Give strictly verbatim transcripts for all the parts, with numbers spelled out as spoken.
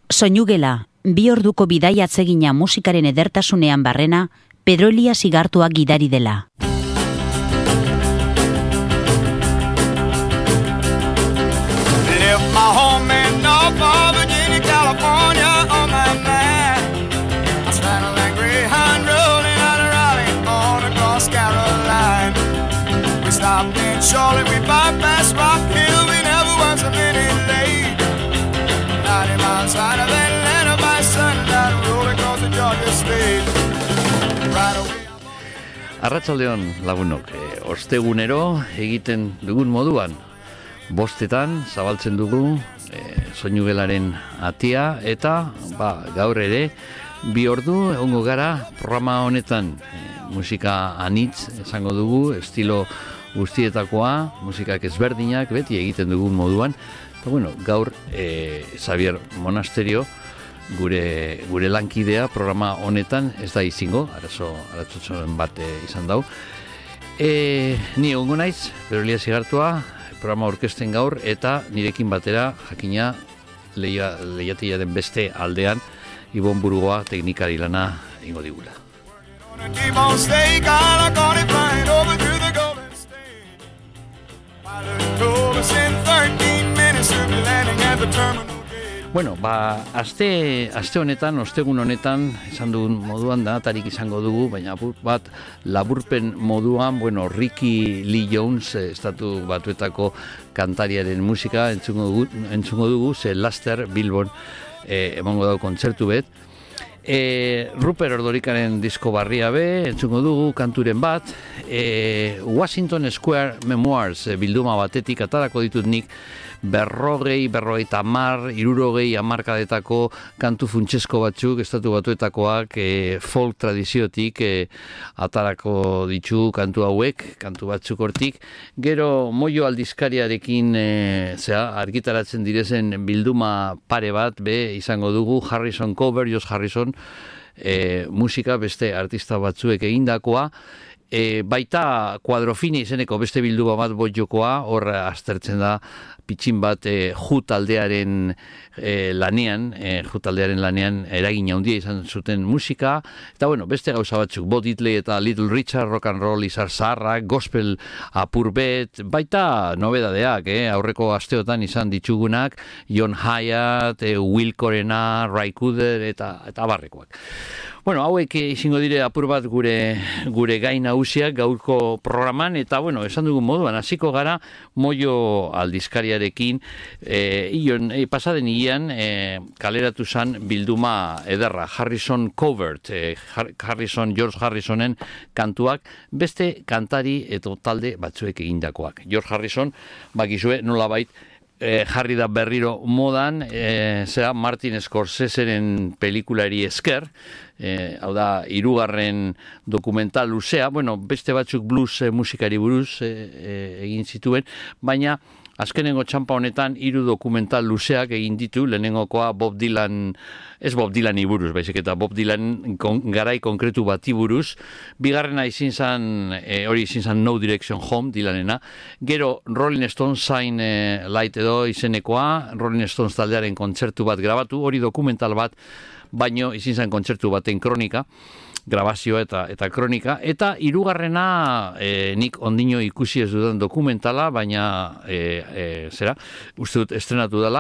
Soinugela, bi orduko bidaia atsegina musikaren edertasunean barrena, Pedro Elias Igartua gidari dela. Charlotte, we bypassed Rock Hill, we never was a minute late. ninety miles out of Atlanta by sundown, rolling across the Georgia State. Right away. Arratsaldeon lagunok, e, ostegunero egiten dugun moduan, bostetan zabaltzen dugu e, Soinugelaren atia eta ba, gaur ere bi ordu egongo gara programa honetan e, musika anitz esango dugu, estilo guztietakoa, musikak ezberdinak, beti egiten dugun moduan. Eta bueno, gaur e, Xavier Monasterio, gure, gure lankidea programa honetan ez da izingo, arazo, arazotzen bat e, izan dau. E, ni egongo naiz, Pedro Elias Igartua, programa orkesten gaur, eta nirekin batera, jakina, leia, leiatia den beste aldean, Ibon Burgoa teknikari lana ingo digula. Bueno, ba, aste, aste honetan, ostegun honetan, esan dugun moduan da, tarik izango dugu, baina bat laburpen moduan, bueno, Ricky Lee Jones, estatu batuetako kantariaren musika, entzungo dugu, entzungo dugu ze laster Bilbon eh, emango dago kontzertu bet. E, Rupert Ordorikaren disko barria be, entzungo dugu kanturen bat, e, Washington Square Memoirs e, bilduma batetik atarako ditut nik berrogei, berrogei tamar, irurogei amarkadetako kantu funtsesko batzuk, estatu batuetakoak, e, folk tradiziotik e, atarako ditu kantu hauek, kantu batzuk hortik. Gero Moio aldizkariarekin e, zera, argitaratzen direzen bilduma pare bat, be, izango dugu Harrison Cover, Josh Harrison, e, musika beste artista batzuek egindakoa. E, baita Kuadrofini izeneko beste bilduma bat botjokoa, hor aztertzen da pitxin bat e, Ju taldearen e, lanean, e, Ju taldearen lanean eragin handia izan zuten musika, eta bueno, beste gauza batzuk, Bo Diddley eta Little Richard, rock and roll izar zaharrak, gospel apur bet, baita nobedadeak, eh? Aurreko asteotan izan ditugunak, John Hyatt, e, Will Corena, Ray Cooder, eta, eta barrekoak. Bueno, hauek izango dire apur bat gure, gure gai nagusiak gaurko programan, eta bueno, esan dugun moduan, hasiko gara Moio aldizkariarekin, e, ion, e, pasaden ian e, kaleratu zan bilduma ederra, Harrison Covert, e, Harrison, George Harrisonen kantuak, beste kantari eta talde batzuek egindakoak. George Harrison, bakizue, nolabait, E, jarri da berriro modan, e, zera Martin Scorseseren pelikulari esker, e, hau da, hirugarren dokumental luzea, bueno, beste batzuk blues e, musikari buruz e, e, egin zituen, baina azkenengo txampa honetan hiru dokumental luzeak egin ditu, lehenengokoa Bob Dylan, ez Bob Dylani buruz, baizik eta Bob Dylan kon, garai konkretu bati buruz, bigarrena izin zan, e, hori izin zan No Direction Home, Dylanena, gero Rolling Stones Shine e, Light edo izenekoa, Rolling Stones taldearen kontzertu bat grabatu, hori dokumental bat, baino izin zan kontzertu baten kronika, grabazioa eta eta kronika, eta hirugarrena e, nik ondino ikusi ez dudan dokumentala, baina e, e, zera, uste dut estrenatu dela,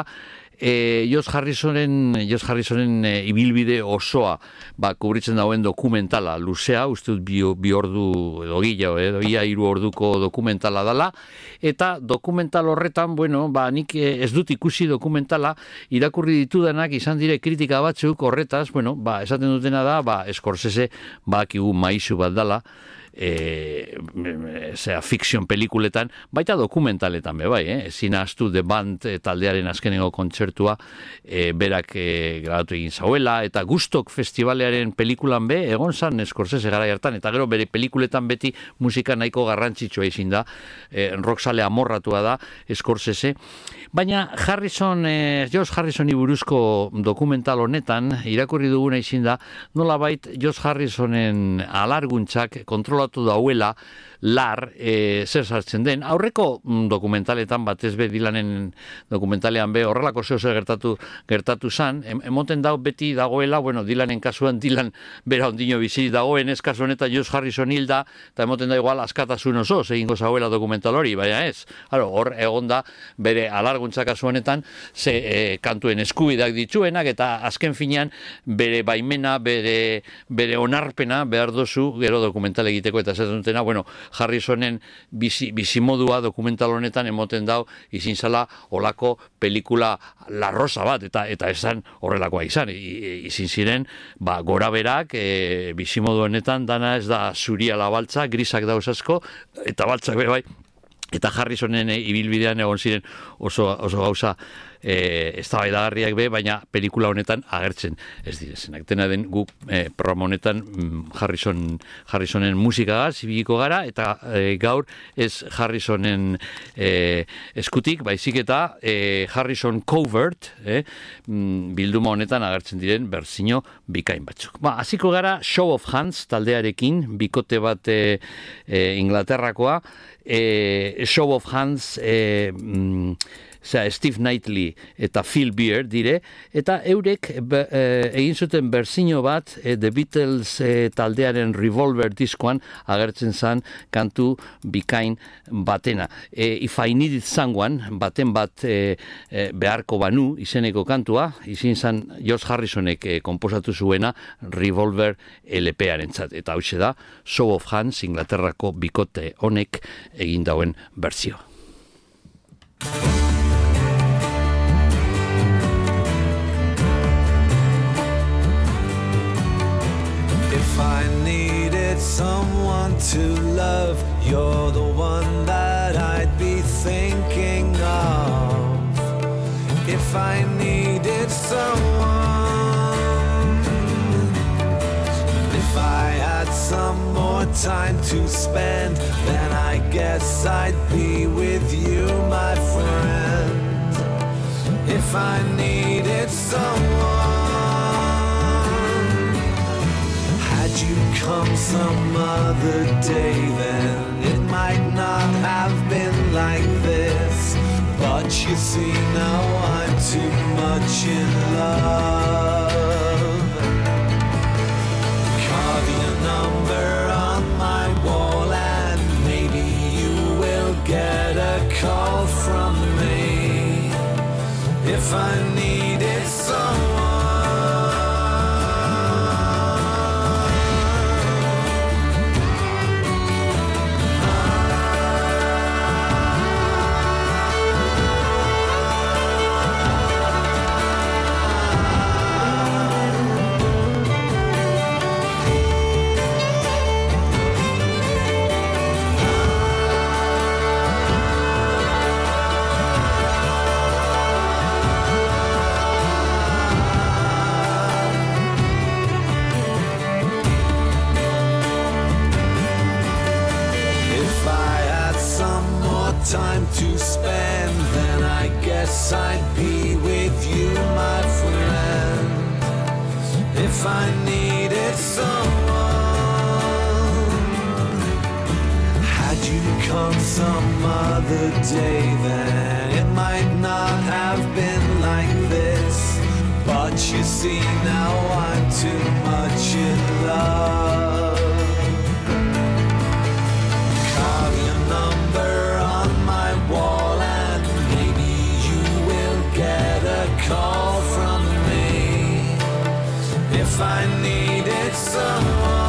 e, Josh Harrisonen, Josh Harrisonen e, ibilbide osoa ba, kubritzen dauen dokumentala luzea, uste dut bi, bi ordu edo gila, edo ia hiru orduko dokumentala dela, eta dokumental horretan, bueno, ba, nik ez dut ikusi dokumentala, irakurri ditudanak izan dire kritika batzuk horretaz, bueno, ba, esaten dutena da, ba, Scorsese bakigu maizu bat dela, e, zera, fiction pelikuletan, baita dokumentaletan be bai, eh? Ezin ahaztu The Band taldearen azkenengo kontzertua e, berak e, grabatu egin zauela, eta Gustok festivalearen pelikulan be, egon zan Scorsese gara hartan, eta gero bere pelikuletan beti musika nahiko garrantzitsua izin da, e, rocksale amorratua da Scorsese, baina Harrison, e, Josh Harrisoni buruzko dokumental honetan, irakurri duguna izin da, nolabait Josh Harrisonen alarguntzak kontrolatu kontatu dauela, lar, e, zer sartzen den. Aurreko mm, dokumentaletan, batez be, Dylanen dokumentalean be, horrelako zeo zer gertatu, gertatu zan, em, emoten dau beti dagoela, bueno, Dylanen kasuan, Dylan bera ondino bizi dagoen, ez kasu honetan Josh Harrison hilda, eta emoten da igual askatasun oso, egingo zauela dokumental hori, baina ez. Haro, hor egon da, bere alarguntza kasu honetan, ze e, kantuen eskubidak dituenak, eta azken finean, bere baimena, bere, bere onarpena behar dozu, gero dokumental egiteko, eta ez dutena, bueno, Harrisonen bizi, bizimodua dokumental honetan emoten dau izin zala olako pelikula larrosa bat, eta eta esan horrelakoa izan, I, izin ziren ba, gora berak e, bizimodu honetan dana ez da zuria la baltza, grisak dauz asko, eta baltzak be bai, eta Harrisonen e, ibilbidean egon ziren oso, oso gauza e, eztabaidagarriak be, baina pelikula honetan agertzen ez direzenak. Dena den guk e, programa honetan Harrison, Harrisonen musikagaz ibiliko gara, eta e, gaur ez Harrisonen e, eskutik, baizik eta e, Harrison Covert e, bilduma honetan agertzen diren berzino bikain batzuk. Ba, hasiko gara Show of Hands taldearekin, bikote bat e, e, Inglaterrakoa, e, Show of Hands e, mm, Osea, Steve Knightley eta Phil Beard dire, eta eurek be, e, egin zuten berzino bat e, The Beatles e, taldearen Revolver diskoan agertzen zan kantu bikain batena. E, If I Needed Someone, baten bat e, e, beharko banu izeneko kantua, izin zan George Harrisonek e, komposatu zuena Revolver L P-aren zat. Eta hau da, Show of Hands, Inglaterrako bikote honek egin dauen berzio. If I needed someone to love, you're the one that I'd be thinking of. If I needed someone, if I had some more time to spend, then I guess I'd be with you, my friend. If I needed someone, you come some other day, then it might not have been like this. But you see now I'm too much in love. Carve your number on my wall, and maybe you will get a call from me. If I needed someone, time to spend, then I guess I'd be with you, my friend. If I needed someone, had you come some other day, then it might not have been like this. But you see now I'm too much in love. Carve your number on my wall, and maybe you will get a call from me. If I needed someone,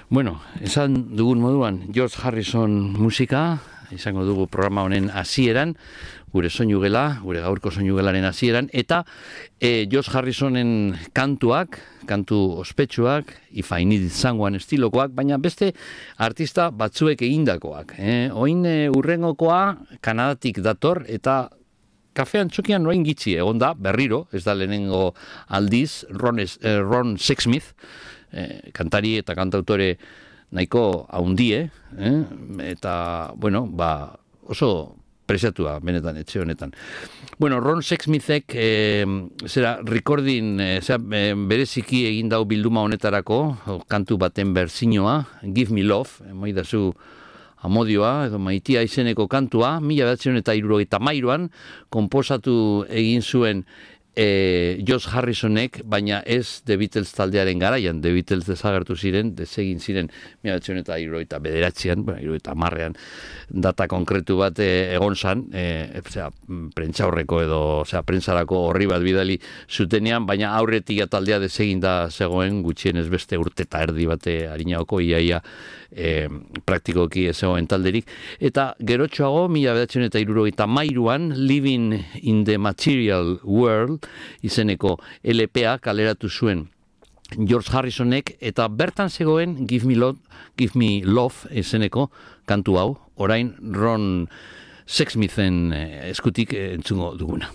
Bueno, esan dugun moduan, George Harrison musika, izango dugu programa honen hasieran, gure soinu gela, gure gaurko soinu gelaren hasieran, eta e, George Harrisonen kantuak, kantu ospetsuak, If I Need Someone estilokoak, baina beste artista batzuek egindakoak. Eh? Oin e, urrengokoa Kanadatik dator, eta kafean txokian noain gitxi egon da, berriro, ez da lehenengo aldiz, Ron, eh, Ron Sexsmith, eh, kantari eta kantautore nahiko haundie, eh? Eta, bueno, ba, oso preziatua benetan, etxe honetan. Bueno, Ron Sexsmithek eh, zera recording, eh, zera, eh, bereziki egin dau bilduma honetarako, kantu baten berzinoa, Give Me Love, eh, moidazu amodioa, edo maitia izeneko kantua, mila bederatziehun eta hirurogeita hamairuan konposatu egin zuen e, George Harrisonek, baina ez The Beatles taldearen garaian, The Beatles desagertu ziren, desegin ziren mila bederatziehun eta hirurogeita bederatzian, bueno, hirurogeita hamarrean data konkretu bat e, egon zan, e, zera, prentxaurreko edo, zera, prentsarako horri bat bidali zutenean, baina aurretik taldea desegin da zegoen, gutxienez beste urte eta erdi bate harinaoko iaia e, praktikoki ez zegoen talderik, eta gerotxoago, mila bederatziehun eta hirurogeita hamairuan, Living in the Material World, izeneko L P A kaleratu zuen George Harrisonek, eta bertan zegoen Give Me Love, Give Me Love izeneko kantu hau, orain Ron Sexsmithen eskutik entzungo duguna.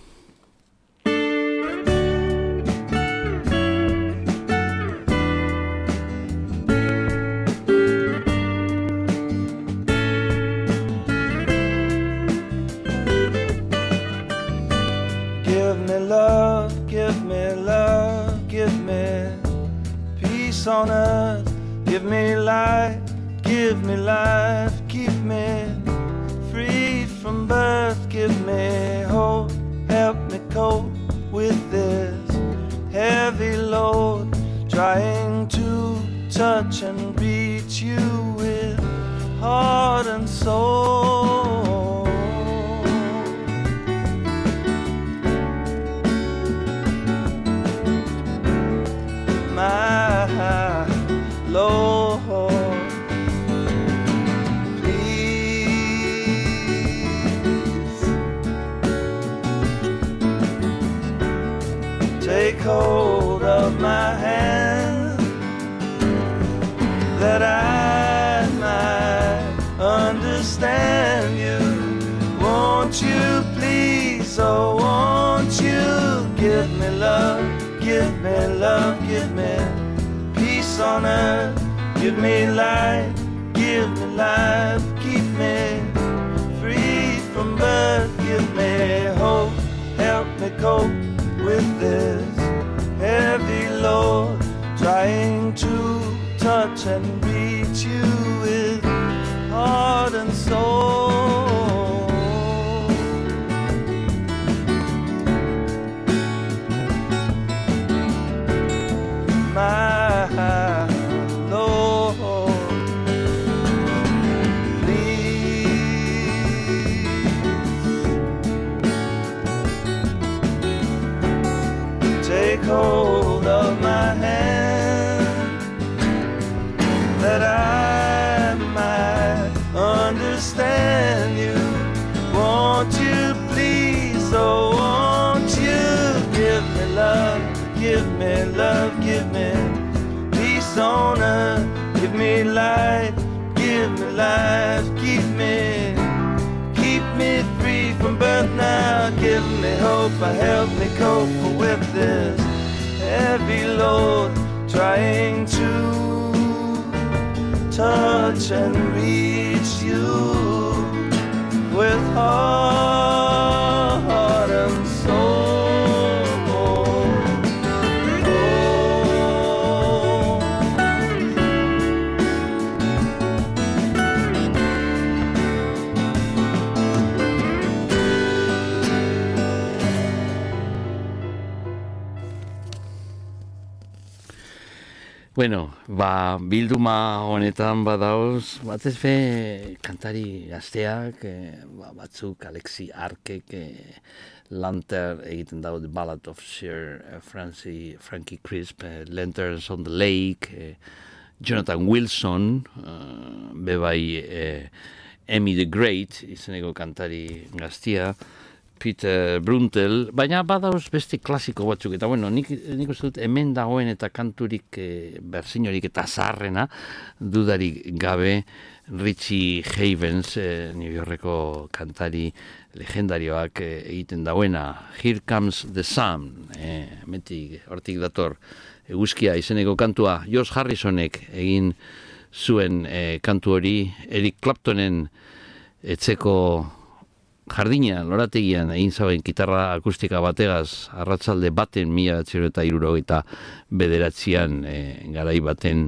Love, give me love, give me peace on earth, give me light, give me life, keep me free from birth, give me hope, help me cope with this heavy load, trying to touch and reach you with heart and soul. My Lord, please take hold of my hand, that I might understand you. Won't you please, oh won't you give me love, give me love, give me peace on earth, give me light, give me life, keep me free from birth, give me hope, help me cope with this heavy load, trying to touch and reach you with heart and soul. My Lord, please take hold of my hand, that I might understand you. Won't you please, oh won't you give me love, give me love, give me peace on earth, give me light, give me life, keep me, keep me free from birth now, give me hope, help me cope with this heavy load, trying to touch and reach you with heart and soul. Bueno, ba, bilduma honetan badauz, batez be kantari gazteak, eh, ba, batzuk Alexi Arkek, eh, Lanter egiten dago The Ballad of Sir eh, Francie, Frankie Crisp, eh, Lanterns on the Lake, eh, Jonathan Wilson, uh, bebai eh, Emmy the Great, izeneko kantari gaztia, Peter Bruntel, baina badauz beste klasiko batzuk, eta bueno, nik, nik uste dut hemen dagoen eta kanturik e, berzinorik eta zaharrena, dudarik gabe, Richie Havens, e, New Yorkeko kantari legendarioak e, egiten dauena, Here Comes the Sun, e, metik, hortik dator, eguzkia izeneko kantua, George Harrisonek egin zuen e, kantu hori, Eric Claptonen etzeko jardina, lorategian, egin zauen gitarra akustika bategaz, arratsalde baten mila eta hirurogeita bederatzian e, garai baten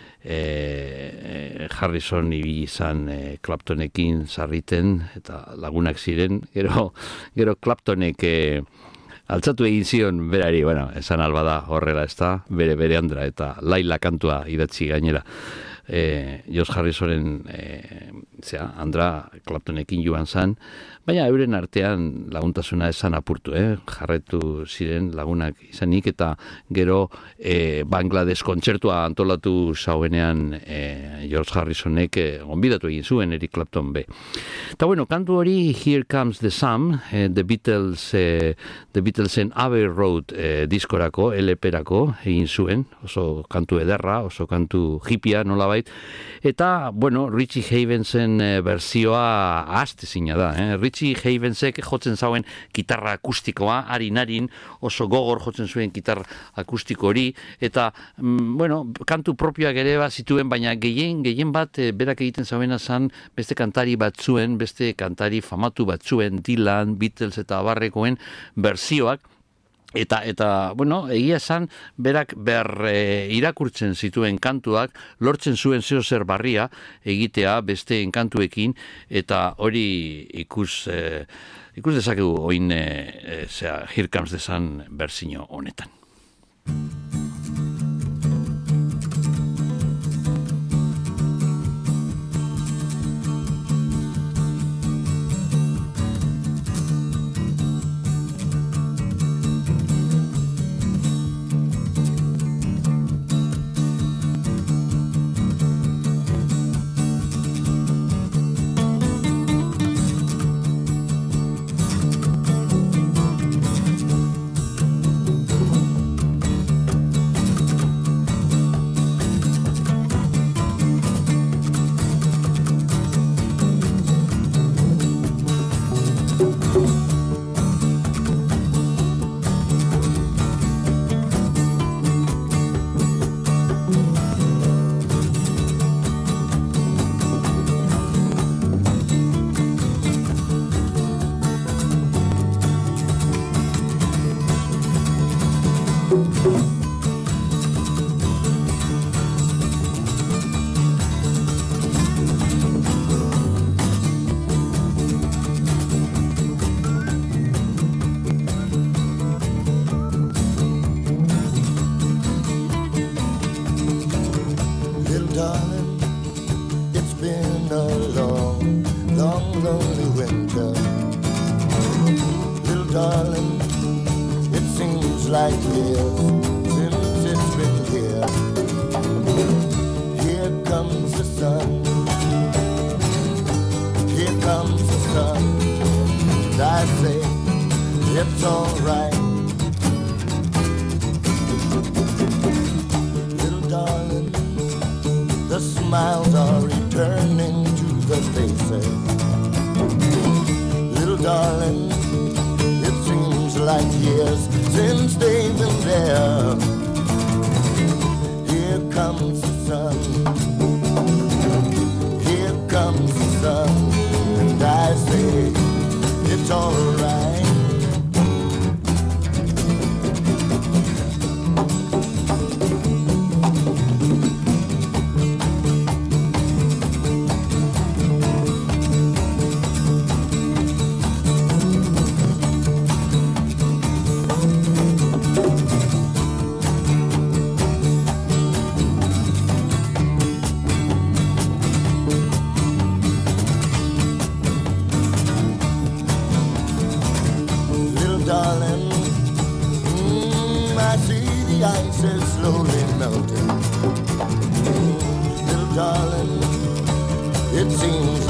e, Harrison ibili izan e, Claptonekin sarriten, eta lagunak ziren, gero, gero Claptonek e, altzatu egin zion berari, bueno, esan albada horrela ez da, bere bere andra, eta Laila kantua idatzi gainera. E, George Harrisonen e, zera, Andra Claptonekin joan zan, baina euren artean laguntasuna esan apurtu, eh? Jarretu ziren lagunak izanik, eta gero e, Bangladesh kontzertua antolatu zauenean e, George Harrisonek e, gonbidatu egin zuen Eric Clapton be. Eta bueno, kantu hori Here Comes the Sun, e, The Beatles e, The Beatlesen Abbey Road e, diskorako, L P-rako egin zuen, oso kantu ederra, oso kantu hippia nola bait, eta, bueno, Richie Havensen e, berzioa ahaztezina da, eh? Richie Havensek jotzen zauen gitarra akustikoa, harin-harin, oso gogor jotzen zuen gitarra akustiko hori, eta, mm, bueno, kantu propioak ere bat zituen, baina gehien, gehien bat e, berak egiten zauena zan beste kantari batzuen, beste kantari famatu batzuen, Dylan, Beatles eta abarrekoen berzioak, Eta, eta, bueno, egia esan, berak ber e, irakurtzen zituen kantuak, lortzen zuen zeo zer barria egitea beste kantuekin, eta hori ikus, e, ikus dezakegu oin, e, zera, Here Comes the Sun berzino honetan.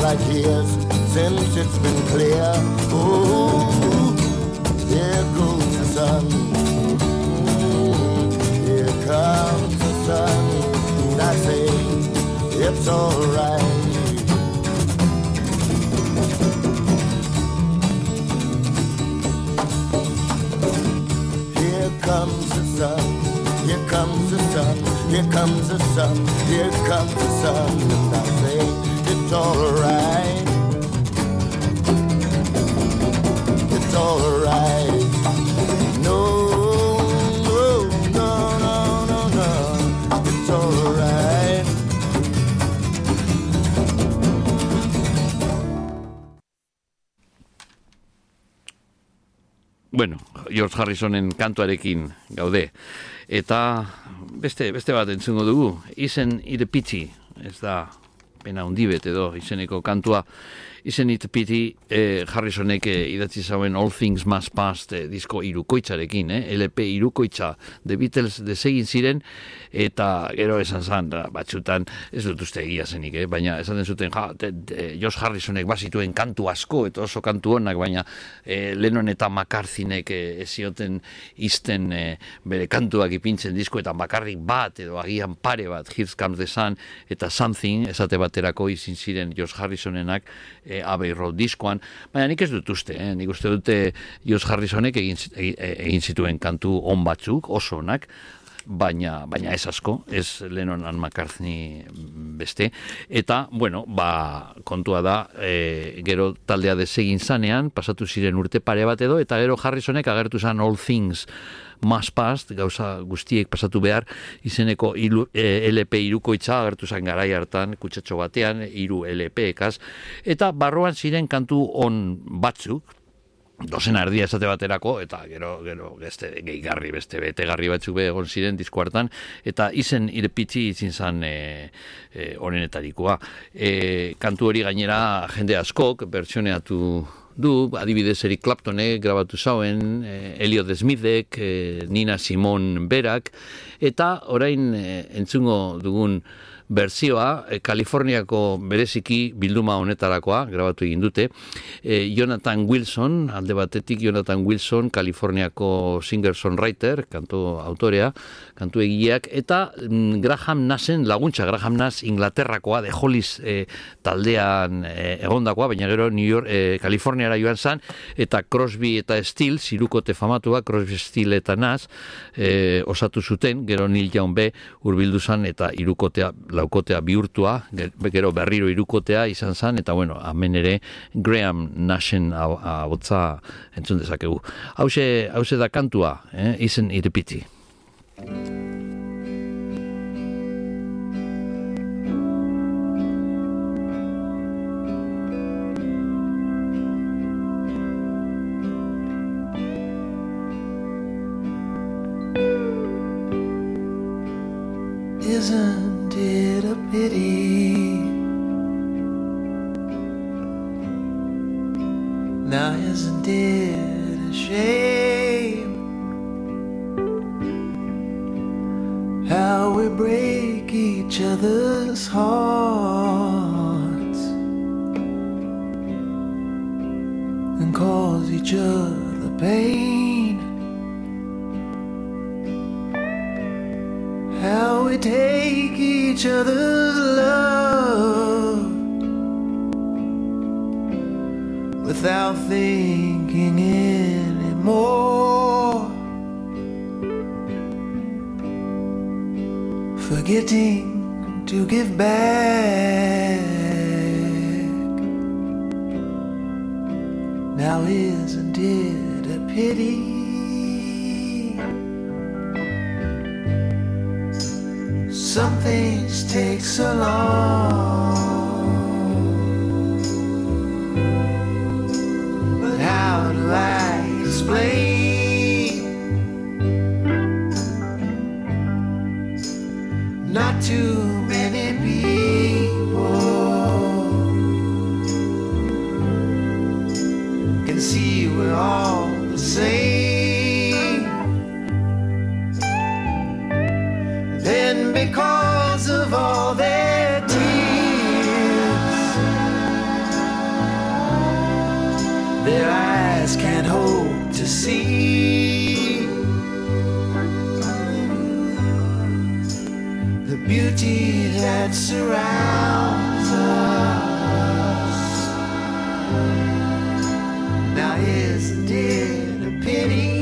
like years since it's been clear. Oh, here goes the sun. Mm, here comes the sun. And I say, it's alright. Here comes the sun. Here comes the sun. Here comes the sun. Here comes the sun. And I say, it's alright. It's alright. No, no, no, no, no, no. It's alright. Bueno, George Harrisonen kantuarekin gaude. Eta beste beste bat entzungo dugu. Izen ire pitzi, ez da pena hundibet edo izeneko kantua. Izen it pity eh, Harrisonek eh, idatzi zauen All Things Must Pass eh, disko irukoitzarekin, eh? L P irukoitza The Beatles desegin ziren, eta gero esan zan, batzutan, ez dut uste egia zenik, eh? Baina esaten zuten, ja, de, de, Josh Harrisonek bazituen kantu asko, eta oso kantu honak, baina eh, Lennon eta McCarthynek eh, ezioten izten eh, bere kantuak ipintzen disko, eta bakarrik bat, edo agian pare bat, Here Comes the Sun, eta Something, esate baterako izin ziren Josh Harrisonenak, E, Abbey Road diskoan, baina nik ez dut uste, eh? Nik uste dute Josh Harrisonek egin, egin zituen kantu on batzuk, oso onak, baina, baina ez asko, ez Lennon and McCartney beste, eta, bueno, ba, kontua da, e, gero taldea desegin zanean, pasatu ziren urte pare bat edo, eta gero Harrisonek agertu zan All Things Must Pass, gauza guztiek pasatu behar, izeneko ilu, e, L P irukoitza agertu zen garai hartan, kutsatxo batean, iru L P ekaz, eta barroan ziren kantu on batzuk, dozen ardia esate baterako, eta gero, gero, beste gehigarri, beste betegarri batzuk be egon ziren disko hartan, eta izen irepitzi izin zen e, e, onenetarikoa. E, kantu hori gainera jende askok, bertsioneatu du, adibidez Eric Claptonek grabatu zauen, eh, Elliot Smithek, eh, Nina Simone berak, eta orain eh, entzungo dugun berzioa, eh, Kaliforniako bereziki bilduma honetarakoa, grabatu egin dute, eh, Jonathan Wilson, alde batetik Jonathan Wilson, Kaliforniako singer-songwriter, kantu autorea, kantu egileak, eta mm, Graham Nassen laguntza, Graham Nass Inglaterrakoa, de Hollis eh, taldean eh, egondakoa, baina gero New York, eh, Kaliforniara joan zan, eta Crosby eta Stills, hirukote famatua, Crosby, Stills eta Nass, eh, osatu zuten, gero Neil Young be hurbildu zan, eta hirukotea laukotea bihurtua, gero berriro hirukotea izan zan, eta bueno, hemen ere Graham Nashen ahotsa entzun dezakegu. Hauxe, hauxe da kantua, eh? Izen irepiti. Isn't it a pity? Now isn't it a shame how we break each other's hearts and cause each other pain? How we take each other's love without thinking anymore, forgetting to give back. Now isn't it a pity? Some things take so long, but how do I explain? Not too many people can see we're all the same. Then because of all their tears, beauty that surrounds us. Now isn't it a pity?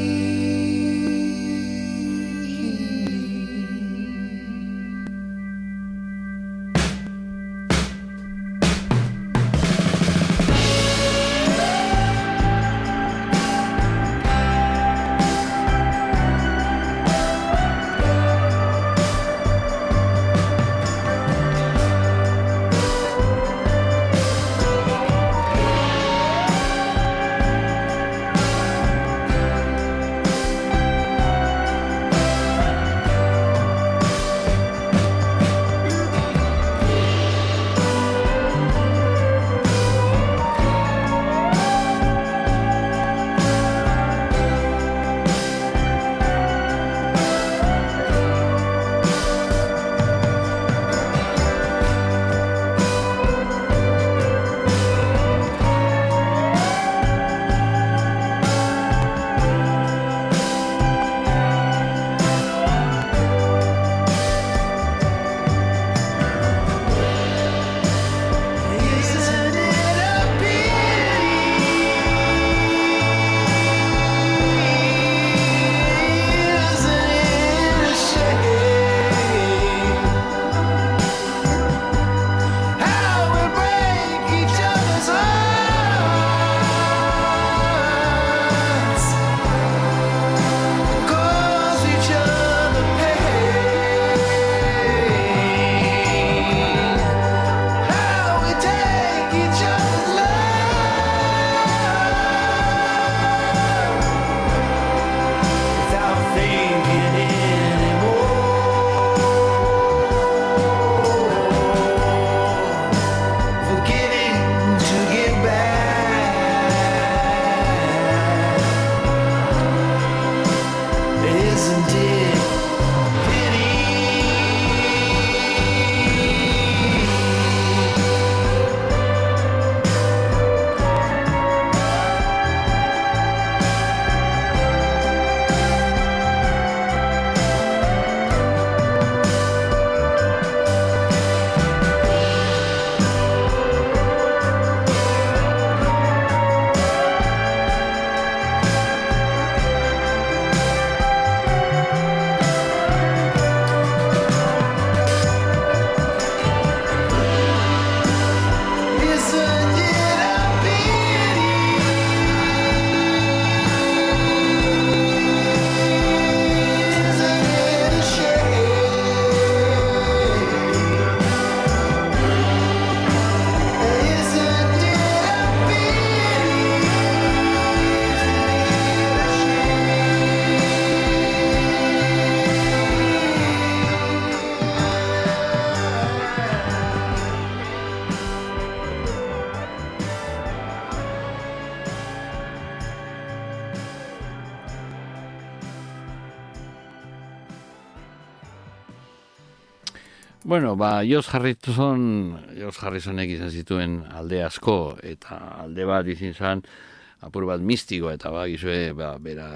Bueno, ba, Josh Harrison, Josh Harrisonek izan zituen alde asko, eta alde bat izin zan, apur bat mistiko, eta ba, gizue, ba, bera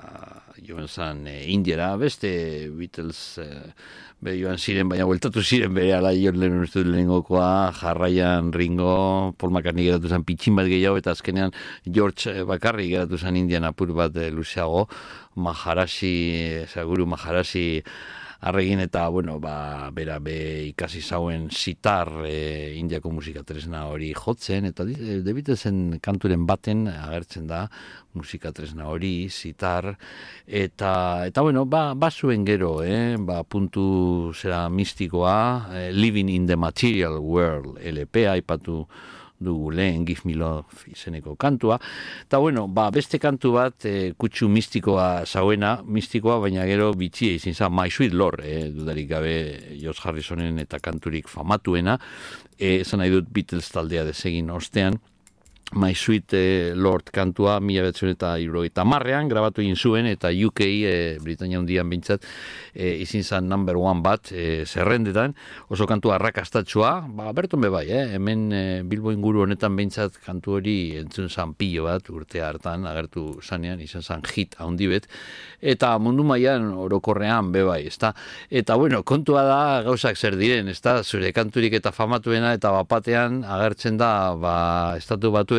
joan zan e, indiera, beste Beatles e, be joan ziren, baina bueltatu ziren bere ala John Lennon uste lehengokoa, jarraian Ringo, Paul McCartney geratu zan pitxin bat gehiago, eta azkenean George bakarri geratu zan indian apur bat e, luzeago, Maharashi, seguru Maharashi, arregin eta, bueno, ba, bera be ikasi zauen sitar e, indiako musika tresna hori jotzen, eta The Beatlesen kanturen baten agertzen da musika tresna hori, sitar, eta, eta bueno, ba, ba zuen gero, eh? ba, puntu zera mistikoa, eh, Living in the Material World, L P aipatu dugu lehen Give Me Love izeneko kantua, eta bueno, ba, beste kantu bat e, kutsu mistikoa zauena, mistikoa, baina gero bitxia izin zan, My Sweet Lord, e, dudarik gabe Josh Harrisonen eta kanturik famatuena, e, esan nahi dut Beatles taldea desegin ostean, My Sweet eh, Lord kantua mila bederatzizun eta hirurogeita hamarrean grabatu egin zuen, eta U K, eh, Britania Handian behintzat, eh, izin zan number one bat eh, zerrendetan, oso kantu arrakastatsua, ba, berton be bai, eh, hemen eh, Bilbo inguru honetan behintzat kantu hori entzun zan pilo bat, urte hartan, agertu zanean, izan zan hit handi bet, eta mundu mailan orokorrean be bai, ezta? Eta bueno, kontua da gauzak zer diren, ezta? Zure kanturik eta famatuena eta bapatean agertzen da, ba, estatu batu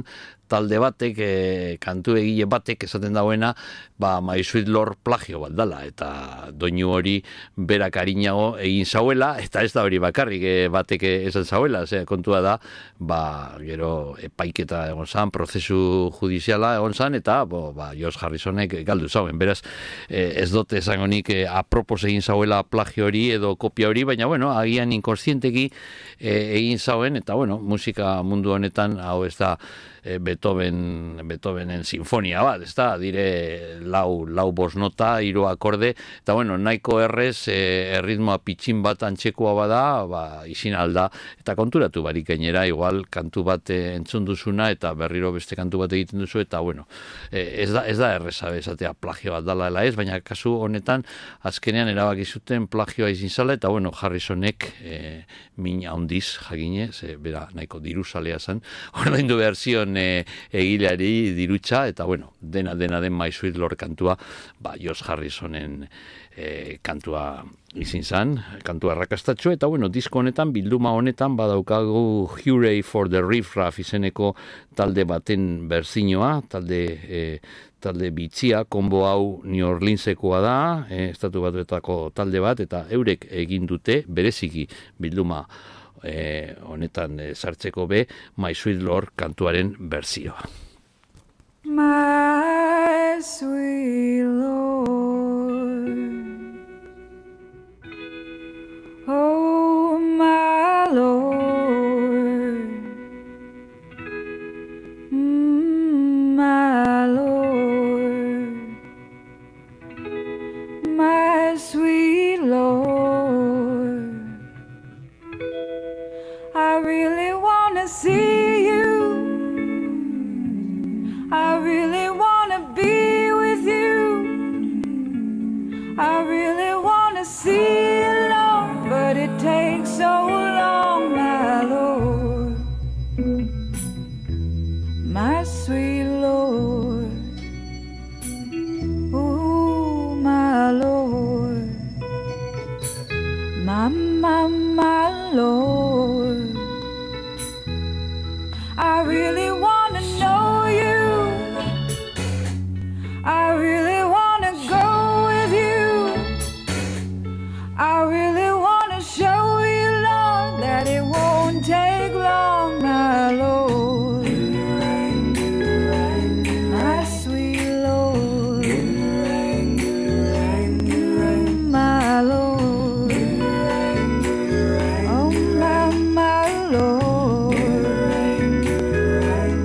talde batek, e, kantu egile batek esaten dauena, ba, My Sweet Lord plagio bat dala, eta doinu hori berak arinago egin zauela, eta ez da hori bakarrik e, batek esan zauela, ze, kontua da, ba, gero epaiketa egon zan, prozesu judiziala egon zan, eta bo, ba, Josh Harrisonek galdu zauen, beraz, e, ez dote esango nik e, apropos egin zauela plagio hori edo kopia hori, baina, bueno, agian inkonstienteki e, egin zauen, eta, bueno, musika mundu honetan, hau ez da, e, Beethoven, Beethovenen sinfonia bat, ez da, dire lau, lau bos nota, hiru akorde, eta bueno, nahiko errez, e, erritmoa pitxin bat antxekoa bada, ba, izin alda, eta konturatu barik gainera, igual, kantu bat e, entzun duzuna, eta berriro beste kantu bat egiten duzu, eta bueno, e, ez da, ez da erreza bezatea plagio bat dala ez, baina kasu honetan, azkenean erabaki zuten plagioa izin zala, eta bueno, Harrisonek e, min handiz, jakine, ze, bera, nahiko diruzalea zen, ordaindu behar zion e, egileari dirutxa, eta bueno, dena dena den My Sweet Lord kantua, ba, Josh Harrisonen e, kantua izin zan, kantua arrakastatxo, eta bueno, disko honetan, bilduma honetan, badaukagu Hooray for the Riff Raff izeneko talde baten berzinoa, talde e, talde bitxia, konbo hau New Orleansekoa da, e, estatu batuetako talde bat, eta eurek egin dute bereziki bilduma E, honetan e, sartzeko be My Sweet Lord kantuaren berzioa. My sweet Lord, oh my Lord, mm, my Lord, my sweet Lord, I really want to see you, I really want to be with you, I really want to see you, Lord, but it takes so long, my Lord, my sweet Lord, oh my Lord, my, my, my Lord, I really want to know you, I really want to go with you, I really want to show you, Lord, that it won't take long, my Lord, my sweet Lord, my Lord, oh my, my Lord,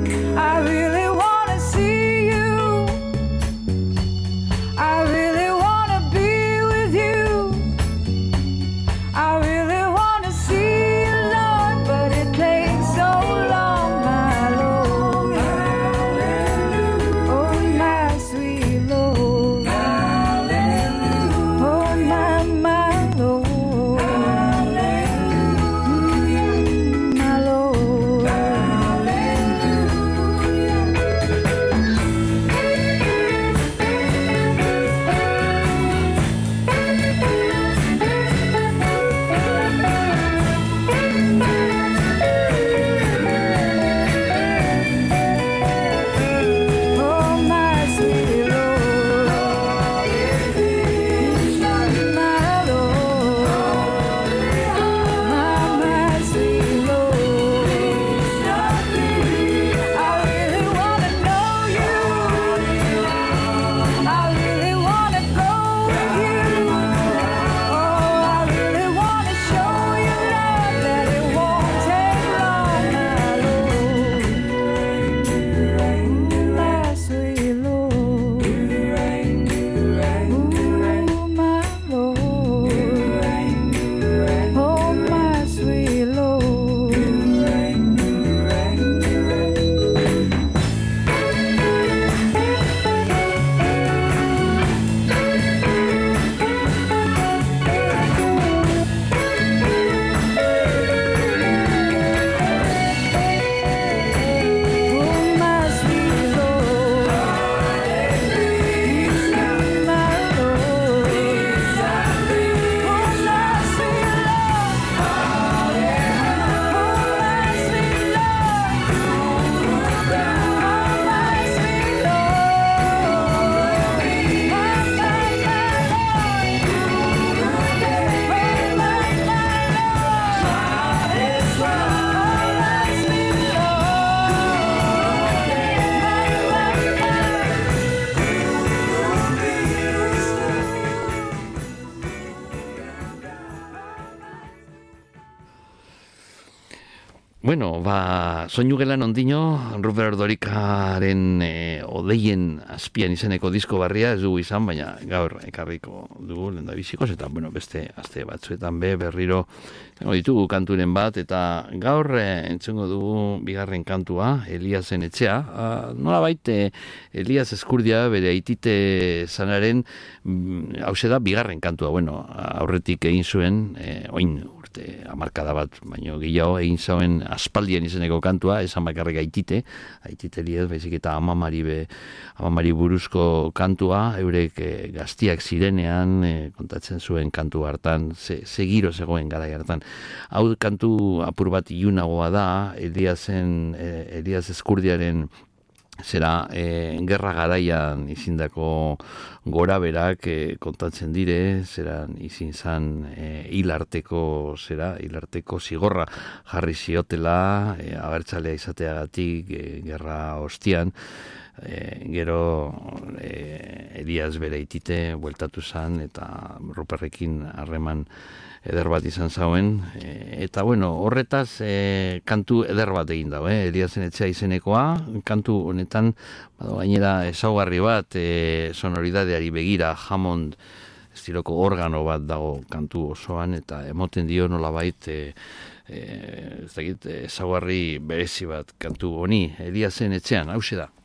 Bueno, ba, soinu gelan ondino, Rupert Ordorikaren e, odeien azpian izeneko disko barria ez dugu izan, baina gaur ekarriko dugu lenda bizikoz, eta bueno, beste aste batzuetan be berriro tengo ditugu kanturen bat, eta gaur e, entzungo dugu bigarren kantua, Eliasen etxea. A, nola baite, Elias Eskurdia bere aitite zanaren, hause da bigarren kantua, bueno, aurretik egin zuen, e, oin urte hamarkada bat, baino gehiago egin zauen aspaldien izeneko kantua, esan bakarrik aitite, aitite Elias, baizik eta amamari, be, amamari buruzko kantua, eurek e, gaztiak zirenean, e, kontatzen zuen kantu hartan, ze, ze giro zegoen garai hartan. Hau kantu apur bat ilunagoa da, Eliasen, e, Elias Eskurdiaren zera e, gerra garaian izindako gora berak e, kontatzen dire, zeran izin zan e, hilarteko zera, hilarteko zigorra jarri ziotela, e, abertzalea izateagatik e, gerra ostian, e, gero e, Elias bere itite bueltatu zan eta Ruperrekin harreman eder bat izan zauen, e, eta bueno, horretaz e, kantu eder bat egin dago, eh? Eliasen etxea izenekoa, kantu honetan, bado, gainera ezaugarri bat, e, sonoridadeari begira, Hammond estiloko organo bat dago kantu osoan, eta emoten dio nolabait, e, e, ez dakit, ezaugarri berezi bat kantu honi, Eliasen etxean, hauxe da.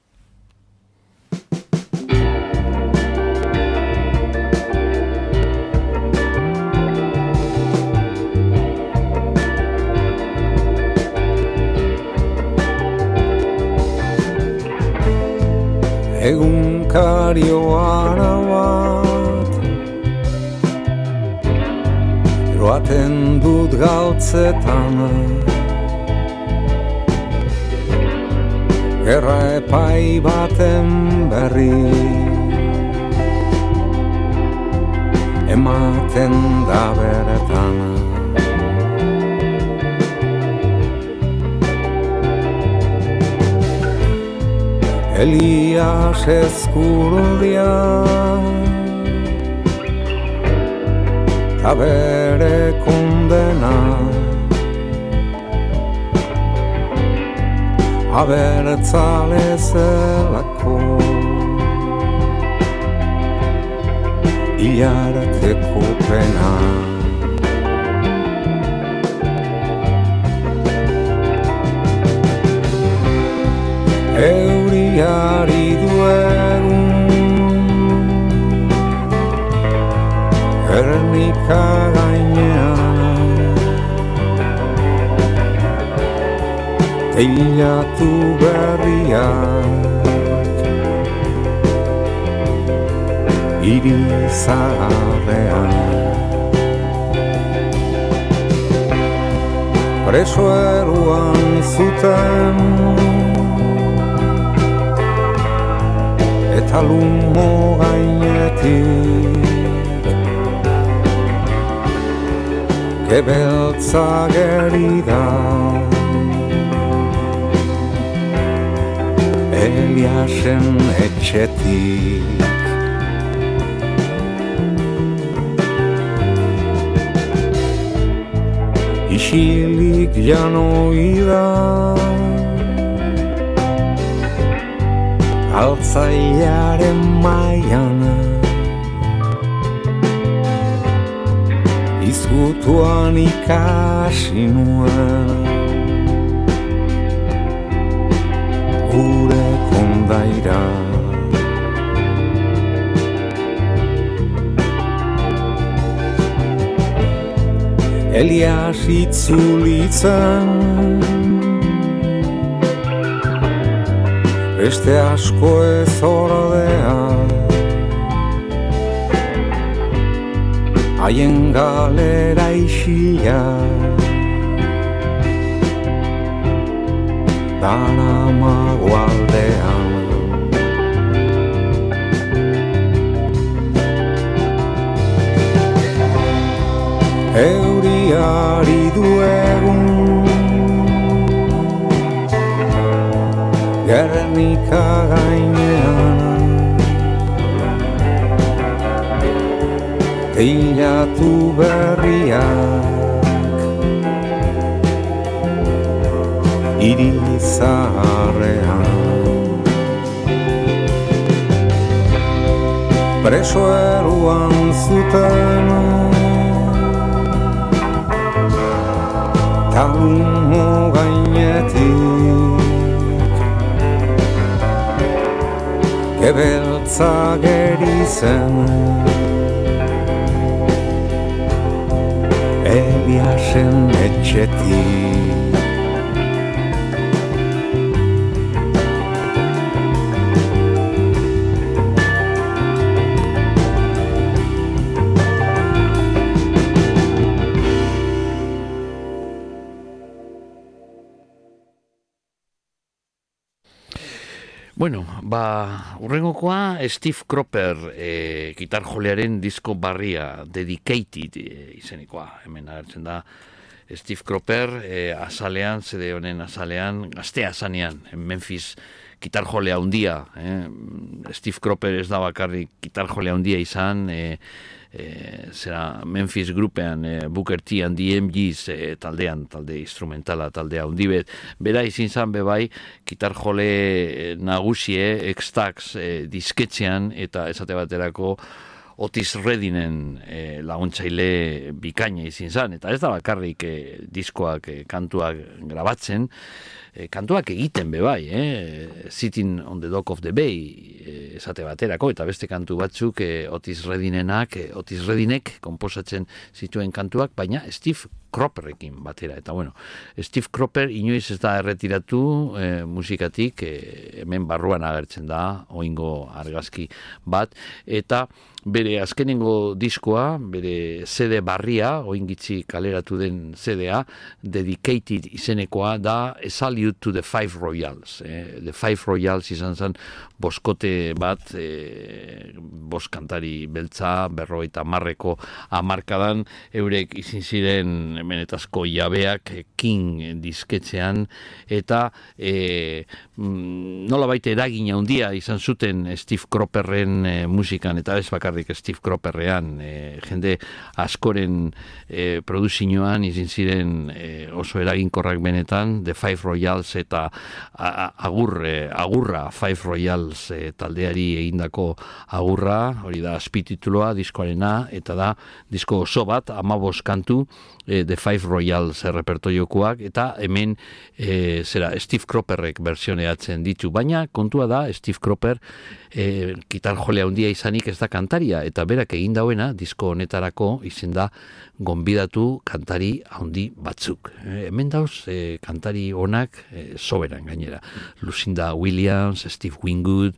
Egunkario ara bat eroaten dut gautzetan, gerra epai baten berri ematen da beretan. Elias Eskurdia ta bere kondena abertzale zelako hilarteko pena. Euriari duegun Gernika gainean teilatu berriak hiri zaharrean. Preso eruan zuten eta lumo gainetik gebeltza geri da Eliasen etxetik. Isilik janoi da altzailearen maian, izkutuan ikasi nuen gure kondaira. Elias itzulitzen beste asko ez ordea, haien galera isila daramago aldean. Euriari duegun Gernika gainean teilatu berriak hiri zaharrean. Preso eruan zuten talungo gainetik gebeltza geri zen Eliasen etxetik. Bueno, ba, urrengokoa Steve Cropper e, gitar jolearen disko barria, Dedicated e, izenikoa. Hemen agertzen da Steve Cropper e, azalean, zede honen azalean, gaztea azanean, Memphis gitar jolea handia. Eh? Steve Cropper ez da bakarrik gitar jolea handia izan, e, E, zera Memphis grupean e, Booker T and the M Gs e, taldean, talde instrumentala taldea hundibet, bera izin zan bebai gitar jole nagusie X-Tax e, disketxean eta esate baterako Otis Reddingen e, laguntzaile bikaina izin zan, eta ez da bakarrik e, diskoak, e, kantuak grabatzen, e, kantuak egiten bebai, eh? Sitting on the Dock of the Bay e, esate baterako, eta beste kantu batzuk e, Otis Reddinenak, e, Otis Reddinek konposatzen zituen kantuak, baina Steve Cropperrekin batera, eta bueno, Steve Cropper inoiz ez da erretiratu e, musikatik, e, hemen barruan agertzen da, oingo argazki bat, eta bere azkenengo diskoa, bere C D barria, oingitzi kaleratu den C D-a, Dedicated izenekoa da A Salute to the Five Royals. Eh? The Five Royals izan zen boskote bat, eh, boskantari beltza, berrogeita marreko hamarkadan, eurek izin ziren menetazko jabeak King disketxean, eta eh, nola baita eragina handia izan zuten Steve Cropperren eh, musikan, eta ez bakarrik Steve Cropperrean, eh, jende askoren eh, produzioan izin ziren eh, oso eraginkorrak benetan, The Five Royals eta agur, eh, agurra Five Royals eh, taldeari egindako agurra, hori da azpitituloa diskoarena, eta da disko oso bat, amabos kantu, eh, The Five Royals errepertoriokoak, eta hemen eh, zera Steve Cropperrek versioneatzen ditu, baina kontua da Steve Cropper eh, gitar jolea handia izanik ez da kantaria, eta berak egin dauena disko honetarako izen da gonbidatu kantari handi batzuk. Eh, hemen dauz eh, kantari onak eh, soberan gainera. Lucinda Williams, Steve Winwood,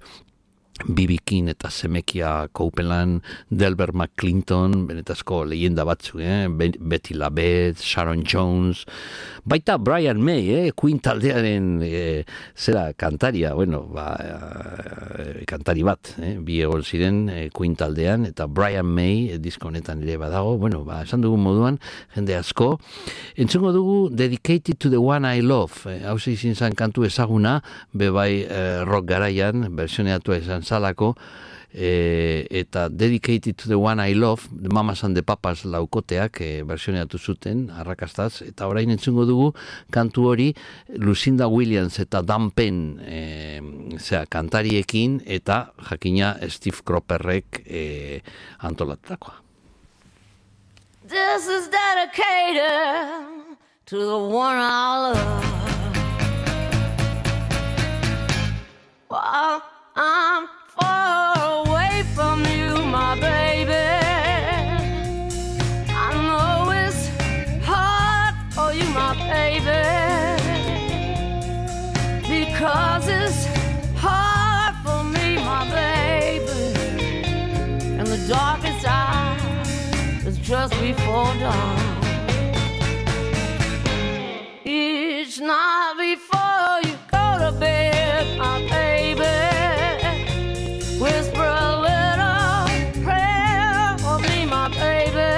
B B King eta Zemekia Copeland, Delbert McClinton, benetazko leyenda batzu, eh? Betty LaBette, Sharon Jones, baita Brian May, eh? Queen taldearen eh, zera kantaria, bueno, ba, eh, kantari bat, eh? Bi egon ziren eh, Queen taldean, eta Brian May eh, disko honetan ere badago, bueno, ba, esan dugu moduan, jende asko, entzungo dugu Dedicated to the One I Love, eh, hau izin zan kantu ezaguna, bebai eh, rock garaian, versioneatua izan salako, e, eta Dedicated to the One I Love, The Mamas and the Papas laukoteak e, versioneatu zuten, arrakastaz, eta orain entzungo dugu kantu hori Lucinda Williams eta Dan Penn e, zera, kantariekin, eta jakina Steve Cropperrek e, antolatutakoa. This is dedicated to the one I love. While I'm far away from you, my baby, I know it's hard for you, my baby, because it's hard for me, my baby, and the darkest hour is just before dawn. Each night before you go to bed, my baby, whisper a little prayer for me, my baby,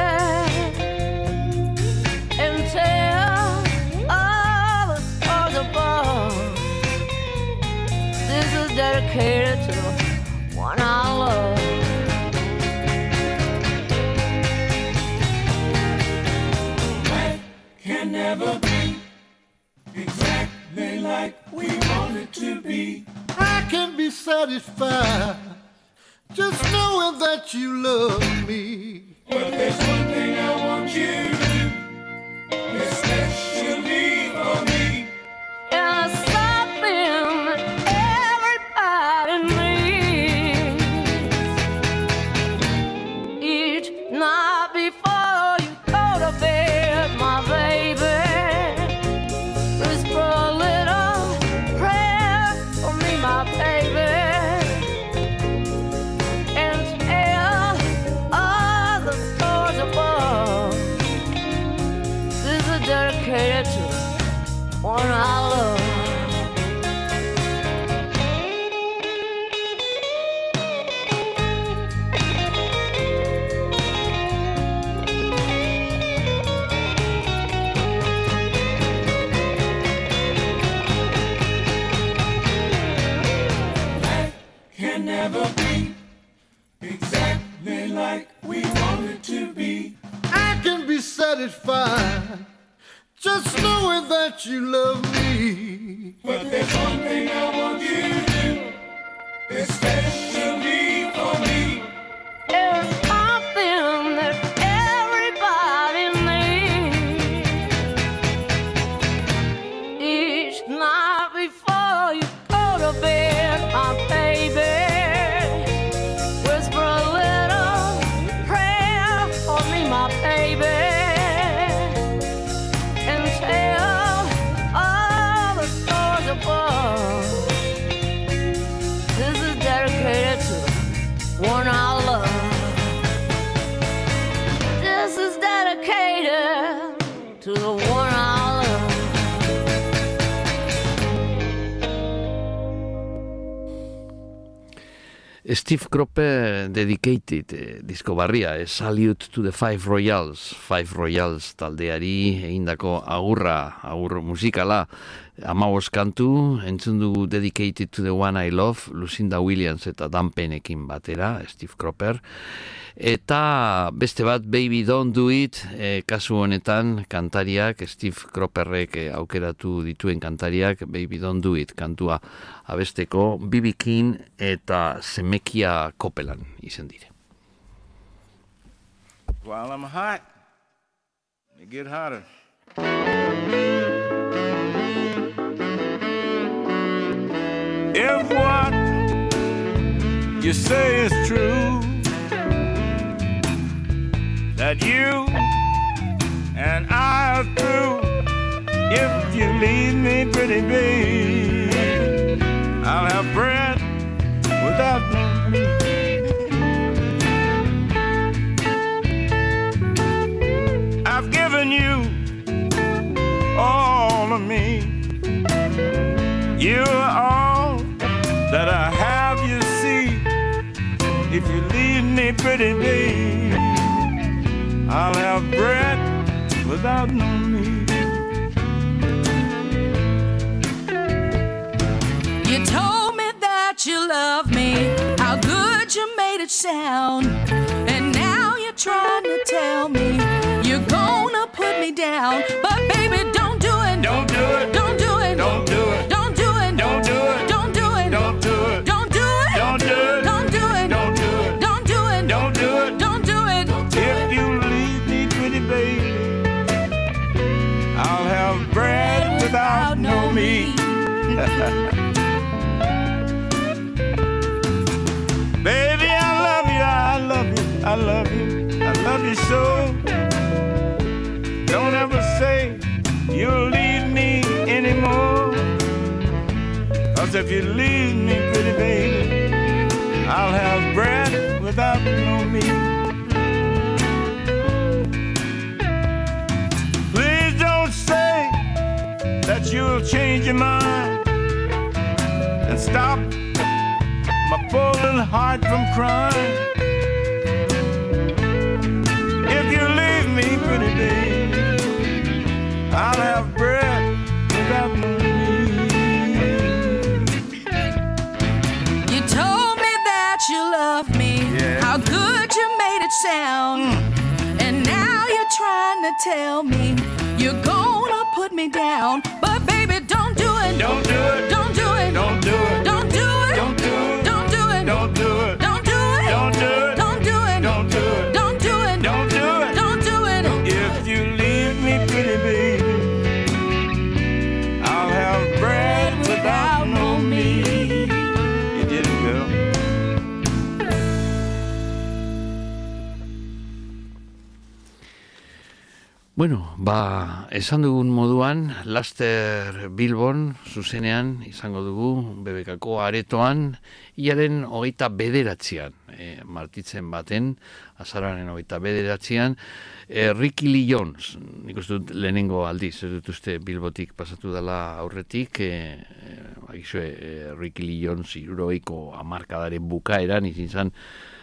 and tell all the stars above, this is dedicated to the one I love. Life can never be exactly like like we want it to be. I can be satisfied just knowing that you love me. But there's one thing I want you to do, especially for me. And it's something everybody needs. Each night before you go to bed, my baby, whisper a little prayer for me, my baby. And tell all the stars above, this is dedicated to one I love. Can never be exactly like we want it to be. I can be satisfied just knowing that you love me. But there's one thing I want you to do, especially for me. There's something that everybody needs. Each night before you go to bed, my baby, whisper a little prayer for me, my baby. And tell all the stars above, this is dedicated to one I love. This is dedicated to the one I love. Steve Cropper dedicated eh, disko barria, eh, Salute to the Five Royals, Five Royals taldeari egindako agurra, agur musikala, amabos kantu, entzun dugu Dedicated to the One I Love, Lucinda Williams eta Dan Pennekin batera, Steve Cropper, eta beste bat Baby Don't Do It, eh, kasu honetan kantariak, Steve Cropperrek eh, aukeratu dituen kantariak, Baby Don't Do It kantua abesteko, B B King eta Zemekia Copeland izen dire. While I'm hot, it get hotter. If what you say is true, that you and I are through, if you leave me, pretty babe, I'll have bread without no meat. I've given you all of me. You are all that I have, you see. If you leave me, pretty babe, I'll have bread without no meat. You told me that you love me, how good you made it sound. And now you're trying to tell me you're gonna put me down. But baby, don't do it. Don't do it. Don't do it. Don't do it. Don't do it. Don't do it. Don't do it. Don't do it. Don't do it. Don't do it. Don't do it. Don't do it. Don't do it. Don't do it. Don't do it. If you leave me, pretty baby, I'll have bread without no meat. Baby, I love you, I love you, I love you, I love you so. Don't ever say you'll leave me anymore. Cause if you leave me, pretty baby, I'll have bread without no meat. Please don't say that you'll change your mind and stop my poor little heart from crying. If you leave me, pretty baby, I'll have bread without no meat. You told me that you love me, Yeah. how good you made it sound. Mm. And now you're trying to tell me you're gonna put me down. But baby, don't do it. Don't do Bueno, ba, esan dugun moduan, laster Bilbon, zuzenean, izango dugu, B B Kko aretoan, iaren hogeita bederatzean, e, martitzen baten, azararen hogeita bederatzean, e, Ricky Lee Jones, nik uste dut lehenengo aldiz, ez dut uste Bilbotik pasatu dela aurretik, e, e, agizue, e, Ricky Lee Jones hirurogeiko hamarkadaren bukaeran, izin zan,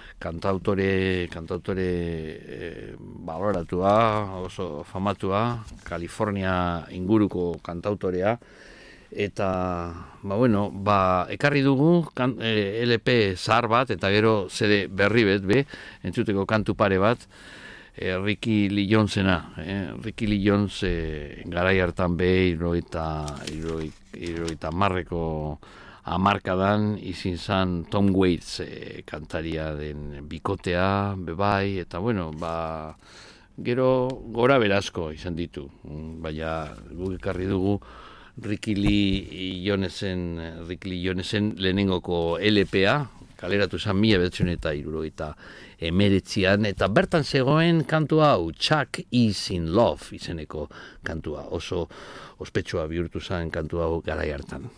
kantautore, kantautore e, baloratua, oso famatua, California inguruko kantautorea, eta, ba, bueno, ba, ekarri dugu kan, e, L P zahar bat, eta gero zede berri bet, be, entzuteko kantu pare bat, e, Ricky Lee Jonesena, e, Ricky Lee Jones e, garai hartan be, iroita, iroita marreko hamarkadan izin zan Tom Waits e, kantaria den bikotea, bebai, eta bueno, ba, gero gora berazko izan ditu, baina guk ekarri dugu Ricky Lee Jonesen, Ricky Lee Jonesen lehenengoko L P A, kaleratu zan mila bederatzizun eta hirurogeita emeretzian, eta bertan zegoen kantua hau, Chuck is in Love izeneko kantua, oso ospetsua bihurtu zan kantua hau garai hartan.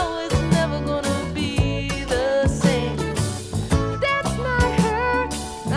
That's not her.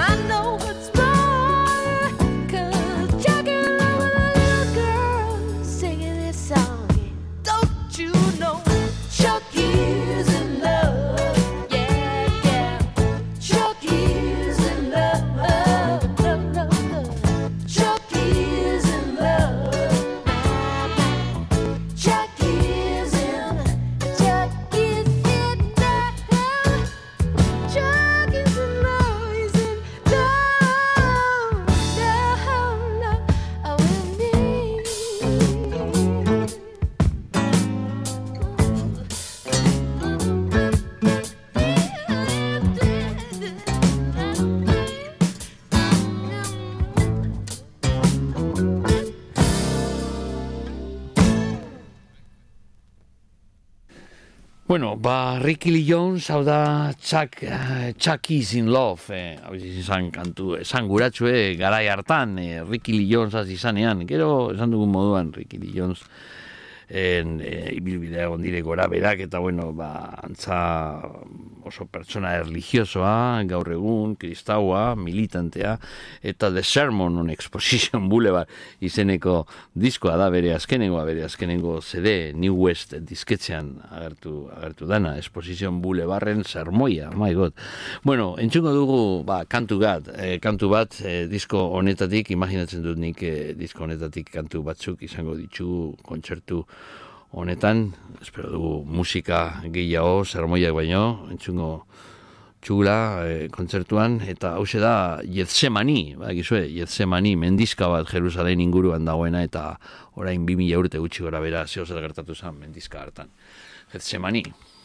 Bueno, ba, Ricky Lee Jones, hau da Chuck, uh, Chuck is in love, eh, hau izan kantu, esan guratxue, garai hartan, eh, Ricky Lee Jones hasi izanean, gero esan dugun moduan Ricky Lee Jones, en e, ibilbidea gondire gora berak, eta bueno, ba, antza oso pertsona religiosoa, gaur egun, kristaua, militantea, eta The Sermon on Exposition Boulevard izeneko diskoa da bere azkenengoa, bere azkenengo C D, New West disketxean agertu, agertu dana, Exposition Boulevarden sermoia, my god. Bueno, entzungo dugu, ba, kantu bat, eh, kantu bat, eh, disko honetatik, imaginatzen dut nik eh, disko honetatik kantu batzuk izango ditu kontzertu honetan, espero dugu musika gehiago, sermoiak baino, entzungo txula e, kontzertuan, eta hause da Getsemani, bakizue, Getsemani, mendizka bat Jerusalem inguruan dagoena, eta orain bi mila urte gutxi gora bera, zeo zer gertatu zen mendizka hartan. Getsemani.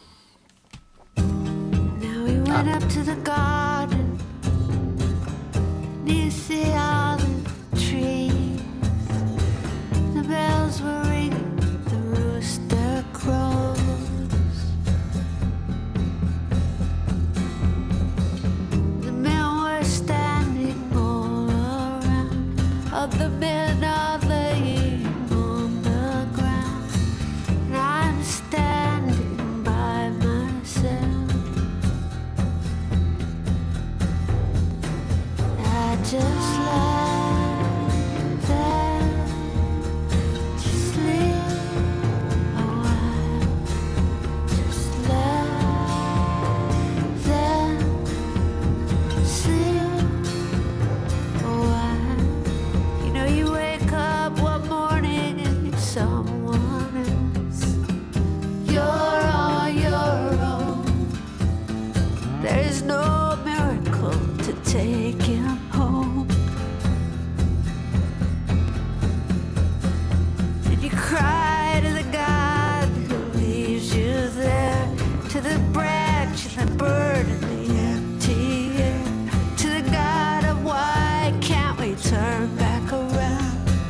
Now we went up to the garden, near the olive trees, the bells were ringing, crows. The men were standing all around, other men are laying on the ground, and I'm standing by myself. I just lie there to sleep. Someone else, you're on your own. There's no miracle to take him home. And you cry to the God who leaves you there, to the branch and the bird and the empty air, to the God of why can't we turn back around?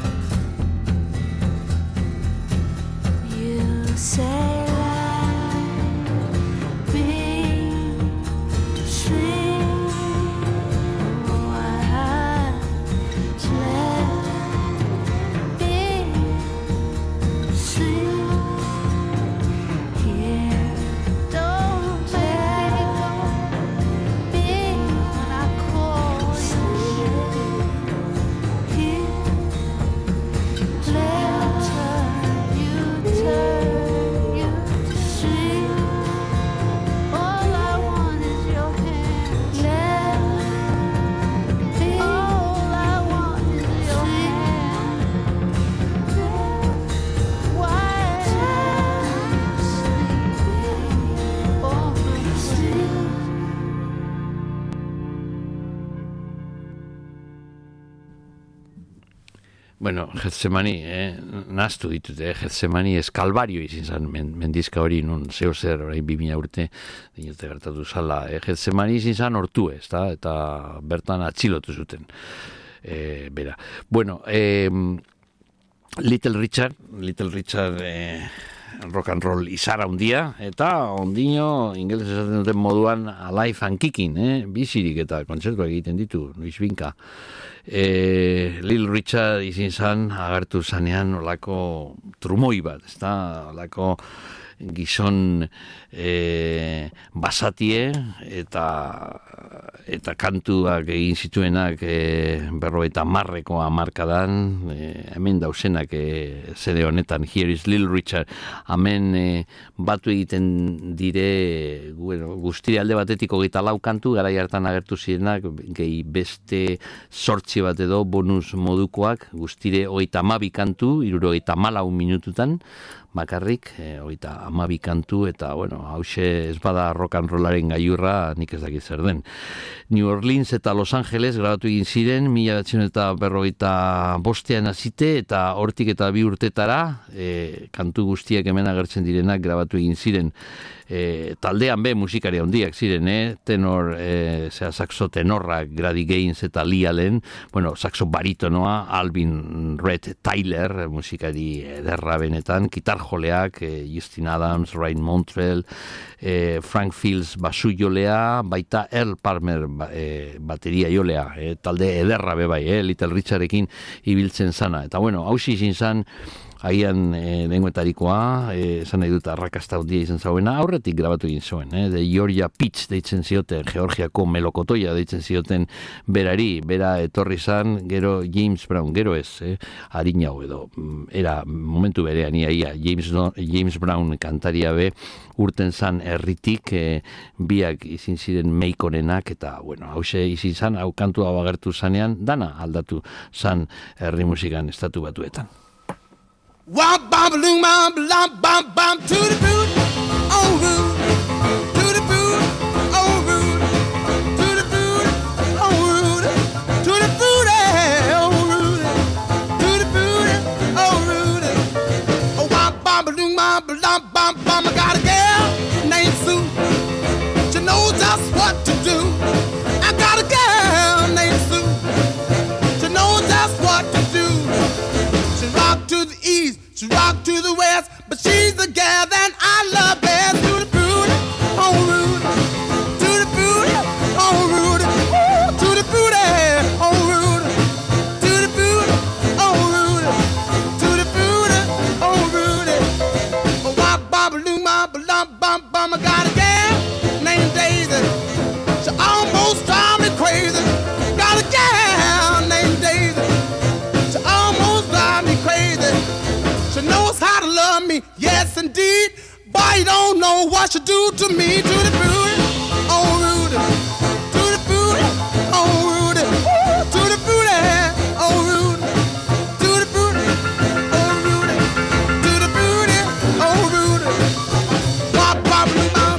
Say like me, sleep a while, let me sleep here. Don't let me when I call you here. Let her, you turn. Bueno, Getsemani, eh, naztu ditut, eh, Getsemani ez Kalbario izin zen, men, mendizka hori nun zeo zer, orain bi mila urte, dinote gertatu zala, eh, Getsemani izin zen hortu ez, ta, eta bertan atxilotu zuten, eh, bera. Bueno, eh, Little Richard, Little Richard, eh, rock and roll izara undia, eta ondino, ingeles esaten duten moduan, alive and kicking, eh, bizirik eta kontzertuak egiten ditu, Luis Binka. E, Little Richard izin zan agertu zanean olako trumoi bat, ez da, olako gizon e, basatie eta eta kantuak egin zituenak e, berrogeita hamarreko hamarkadan, e, hemen dausenak e, zede honetan, Here is Little Richard, hemen e, batu egiten dire, bueno, guztire alde batetik hogeita lau kantu, garai hartan agertu zirenak, gehi beste sortzi bat edo bonus modukoak, guztire hogeita hamabi kantu, hirurogeita hamalau minututan, bakarrik, e, hogeita hamabi kantu, eta, bueno, hause ez bada rock and rollaren gaiurra, nik ez dakit zer den. New Orleans eta Los Angeles grabatu egin ziren, mila batzion eta berrogeita bostean azite, eta hortik eta bi urtetara, e, kantu guztiak hemen agertzen direnak grabatu egin ziren. E, taldean be musikari handiak ziren, eh? tenor, e, zera, saxo tenorrak, Grady Gaines eta Lee Allen, bueno, saxo baritonoa, Alvin Red Tyler, musikari ederra benetan, gitarjoleak, e, Justin Adams, Ray Montrell, e, Frank Fields basu jolea, baita Earl Palmer ba, e, bateria jolea, e, talde ederra bebai, e, Little Richardekin ibiltzen zana. Eta bueno, hausi izin zan, agian e, lenguetarikoa, esan nahi dut arrakasta handia izan zauena, aurretik grabatu egin zuen, eh? De Georgia Pitch deitzen zioten, Georgiako melokotoia deitzen zioten berari, bera etorri zan, gero James Brown, gero ez, eh? Harinau edo, era momentu berean, ia, ia, James, James Brown kantaria be, urten zan herritik, eh, biak izin ziren meikonenak, eta, bueno, hause izin zan, hau kantu hau agertu zanean, dana aldatu zan herri musikan estatu batuetan. Wop bam balloon bam bam bam bam to the boot, oh root, to the boot, oh root, to the boot, oh root, to the boot, oh root, to the boot, oh root. Oh wop bam balloon bam bam bam bam. I got a girl named Sue. She knows just what to do. I got a girl named Sue. She knows just what to do. She rock to the east, she rock to the west, but she's the gal that I love best. To the booty, oh Rudy, to the booty, oh Rudy, ooh, to the booty, oh Rudy, to the booty, oh Rudy, to the booty, oh Rudy. Oh, wop, bop, loom, bop, lump, bum, bum. I got a gal named Daisy. She almost drives me crazy. Got a gal named Daisy. She almost drives me crazy. She knows how to love me, yes indeed. Boy, you don't know what she do to me. To the booty, oh Rudy, to the booty, oh Rudy, ooh, to the booty, oh Rudy, to the booty, oh Rudy, to the booty, oh Rudy. Wop, wop, loop, bop.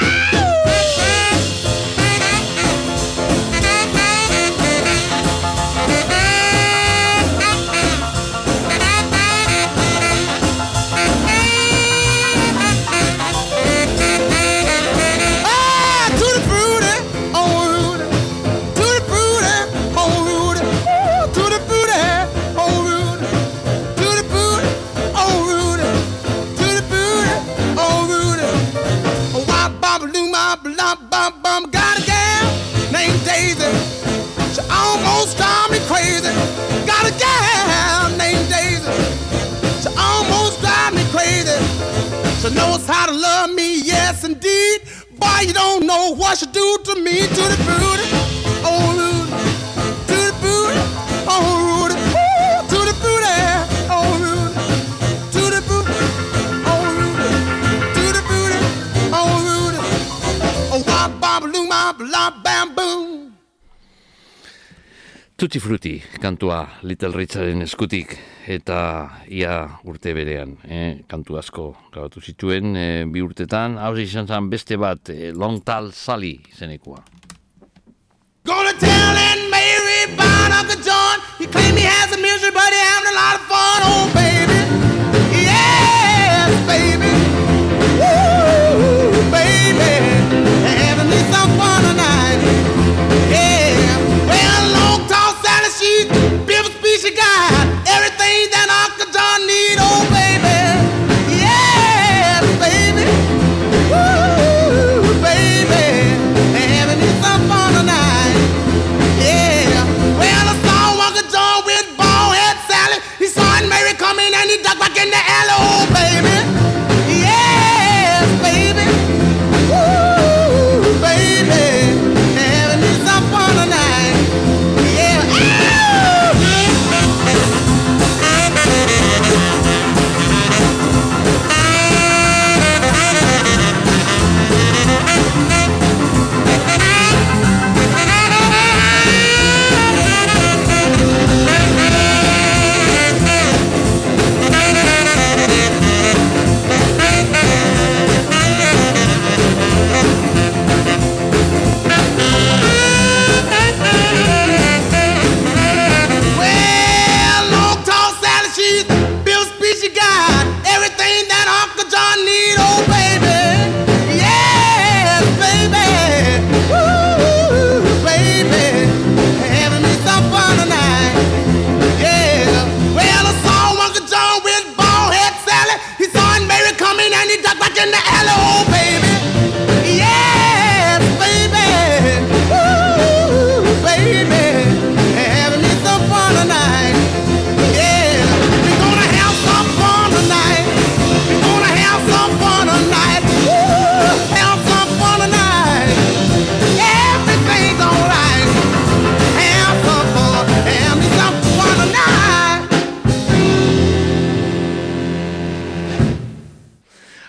Got a gal named Daisy. She almost drives me crazy. Got a gal named Daisy. She almost drives me crazy. She knows how to love me, yes indeed. Boy, you don't know what she do to me. To the booty, oh Rudy, to the booty, oh Rudy, ooh, to the booty, oh Rudy, to the booty, oh Rudy, to the booty, oh Rudy. Oh, wop, bop, loom, bop, lop, bam, boom. Tutti Frutti kantua Little Richarden eskutik, eta ia urte berean, eh? Kantu asko grabatu zituen, eh, bi urtetan, hau izan zen beste bat, eh, Long Tall Sally izenekoa. Gonna tell Aunt Mary about Uncle John. He claimed he has a misery, but he having a lot of fun. Oh, baby, yes, baby, woo, baby, having me some fun tonight. Yeah, well, Long Tall Sally, she's beautiful species guy. Everything that Uncle John need. Oh, baby, yes, baby, woo, baby, having me some fun tonight. Yeah, well, I saw Uncle John with bald head Sally. He saw Aunt Mary coming and he ducked back in the alley. Oh, baby, yes, baby, woo, baby, having me some fun tonight. Yeah, well, Long Tall Sally, she's Bill Speechy got everything that Uncle John need. Oh, baby, yes, baby, woo, baby, having me some fun tonight. Yeah, well, I saw Uncle John with bald head Sally. He saw Aunt Mary coming and he ducked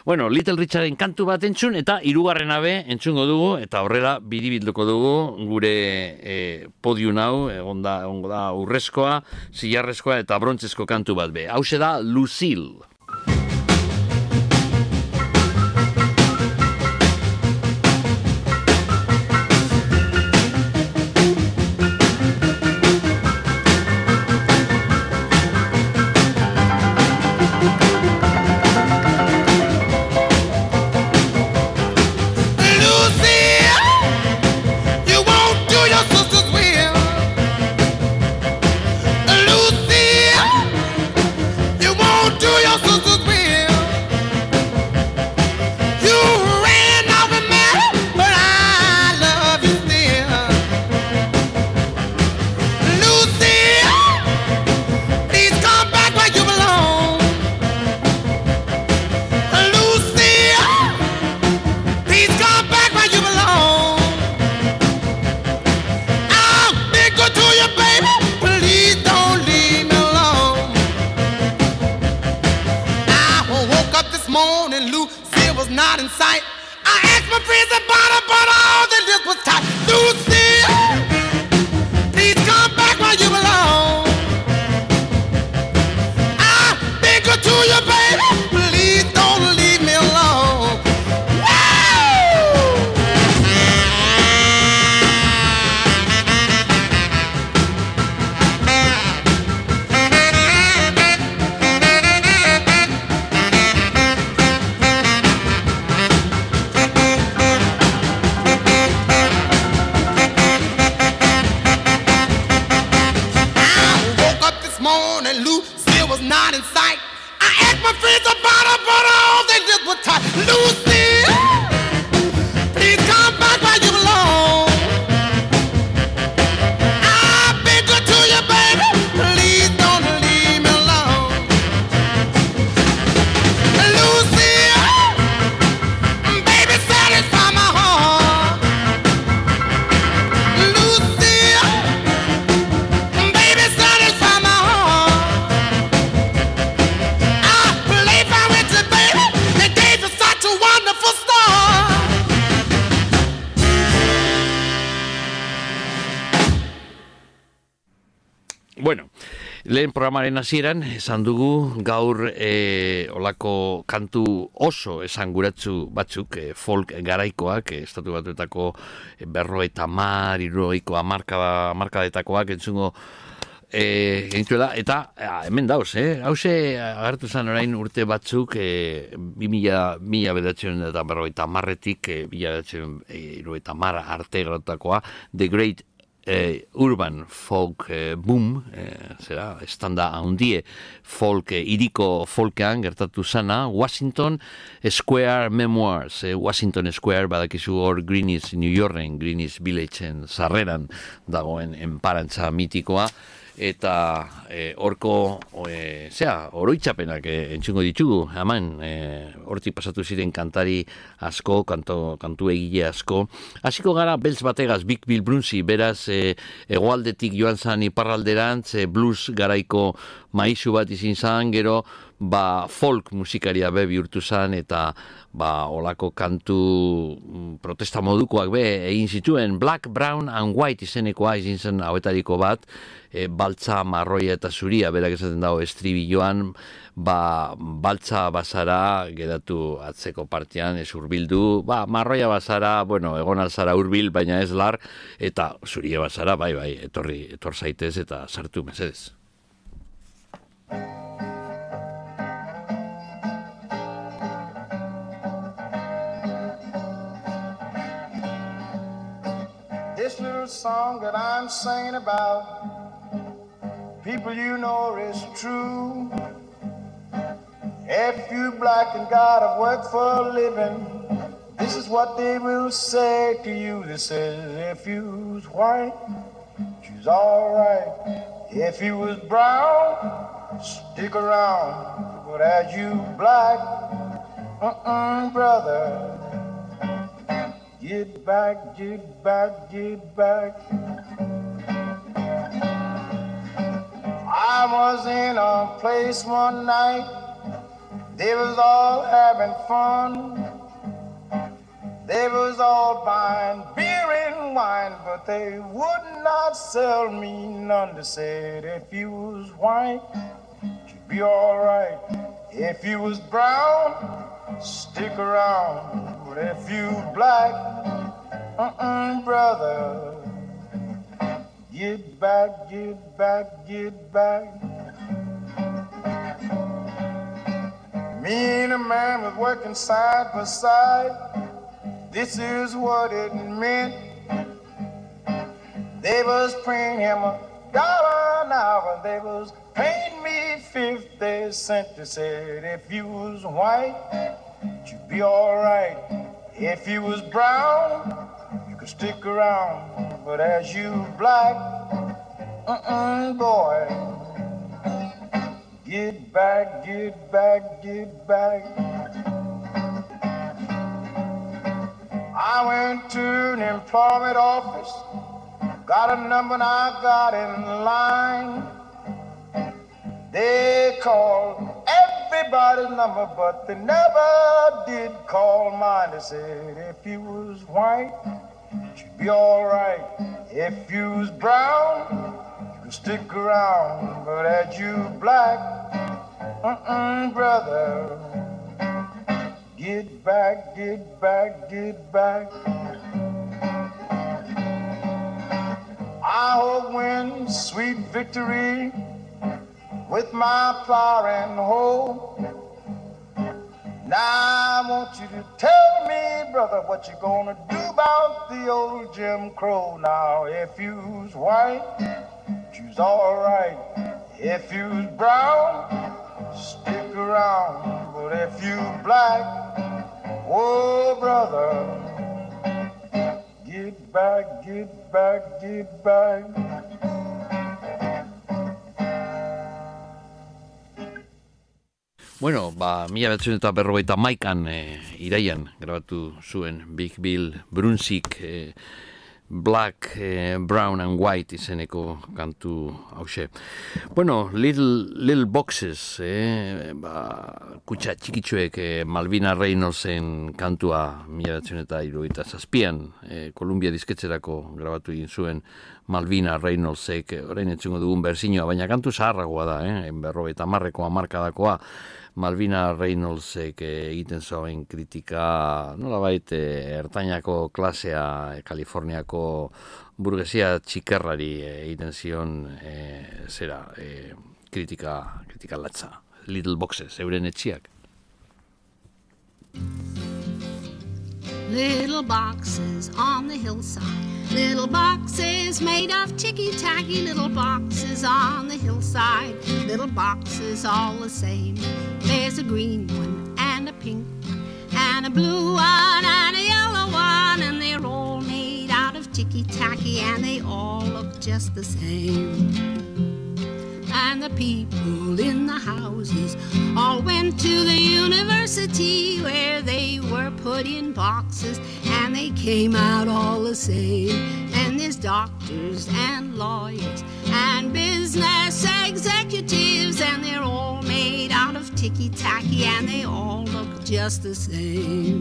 Bueno, Little Richarden kantu bat entzun, eta hirugarren abe entzungo dugu, eta horrela biribilduko dugu gure e, podium hau, egonda, egongo da urrezkoa, zilarrezkoa eta brontzezko kantu bat be. Hauxe da Lucille. Bueno, lehen programaren hasieran esan dugu gaur e, olako kantu oso esanguratsu batzuk, e, folk garaikoak, e, estatu batuetako berrogeita hamar, hirurogeiko hamarkadetakoak entzungo e, genituela, eta a, hemen dauz, eh? Hauze agertu zen orain urte batzuk, e, bi mila bederatziehun eta berrogeita hamarretik, e, bi mila bederatziehun hirurogeita hamar arte gertutakoa, The Great Eh, urban folk eh, boom, eh, zera, estanda handie folk, eh, iriko folkean gertatu zana, Washington Square Memoirs, eh, Washington Square badakizu hor Greenwich, New Yorken, Greenwich Villageen sarreran dagoen enparantza mitikoa, eta e, orko e, zera, oroitzapenak e, entzungo ditugu, haman e, hortik pasatu ziren kantari asko, kanto, kantu egile asko. Hasiko gara beltz bategaz, Big Bill Brunsey, beraz e, hegoaldetik joan zan iparralderantz, e, blues garaiko maizu bat izin zan, gero ba, folk musikaria be bihurtu zan, eta ba, olako kantu protesta modukoak be egin zituen. Black, Brown and White izenekoa izin zen hauetariko bat, e, baltza, marroia eta zuria, berak esaten dago estribilloan, ba, baltza bazara geratu atzeko partian, ez urbildu, ba, marroia bazara, bueno, egon alzara urbil, baina ez lar, eta zuria bazara, bai, bai, etorri, etor zaitez eta sartu mesedez. This little song that I'm singing about, people you know is true. If you black and gotta work for a living, this is what they will say to you. They say, if you was white, she's alright. If you was brown, stick around. But as you black, uh-uh, brother, get back, get back, get back. I was in a place one night They was all having fun. They was all buying beer and wine, but they would not sell me none. They said, if you was white, you'd be all right. If you was brown, stick around. But if you black, uh-uh, brother, get back, get back, get back. Me and a man was working side by side. This is what it meant. They was paying him a dollar an hour. They was paying me fifty cents. They said, if you was white, you'd be all right. If you was brown, you could stick around. But as you black, uh-uh, boy, get back, get back, get back. I went to an employment office, got a number and I got in line. They called everybody's number, but they never did call mine. They said, if you was white, you'd be all right. If you was brown, you could stick around. But as you black, uh-uh, brother, get back, get back, get back. I hope win sweet victory with my plow and hoe. Now I want you to tell me, brother, what you gonna do about the old Jim Crow. Now if you's white, you's all right. If you's brown, stick around. But if you black, oh, brother, get back, get back, get back. Bueno, ba, mila behatzen eta berrogeita maikan e, iraian grabatu zuen Big Bill Brunswick e, Black, e, Brown and White izeneko kantu hause. Bueno, Little, little Boxes, e, ba, kutsa txikitsuek e, Malvina Reynoldsen kantua mila behatzen eta hirurogeita zazpian e, Columbia disketzerako grabatu egin zuen Malvina Reynoldsek, orain entzungo dugun berzinoa, baina kantu zaharragoa da, eh? berrogeita hamarrekoa markadakoa. Malvina Reynoldsek egiten zuen kritika, nolabait ertainako klasea, Kaliforniako burgesia txikerrari egiten zion e, zera, e, kritika, kritika latza. Little Boxes, euren etxiak. Little boxes on the hillside, little boxes made of ticky-tacky, little boxes on the hillside, little boxes all the same. There's a green one and a pink one and a blue one and a yellow one, and they're all made out of ticky-tacky and they all look just the same. And the people in the houses all went to the university where they were put in boxes and they came out all the same. And there's doctors and lawyers and business executives, and they're all made out of ticky-tacky and they all look just the same.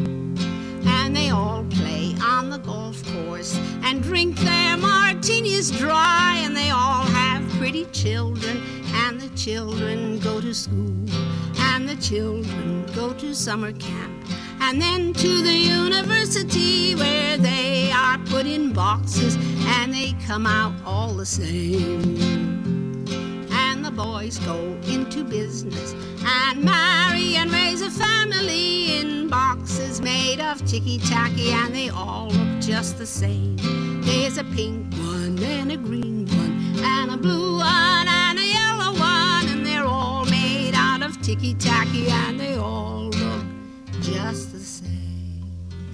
And they all play on the golf course and drink their martinis dry, and they all have pretty children, and the children go to school, and the children go to summer camp, and then to the university where they are put in boxes and they come out all the same. And the boys go into business and marry and raise a family in boxes made of ticky-tacky, and they all look just the same. There's a pink one and a green one and a blue one and a yellow one, and they're all made out of ticky-tacky and they all look just the same.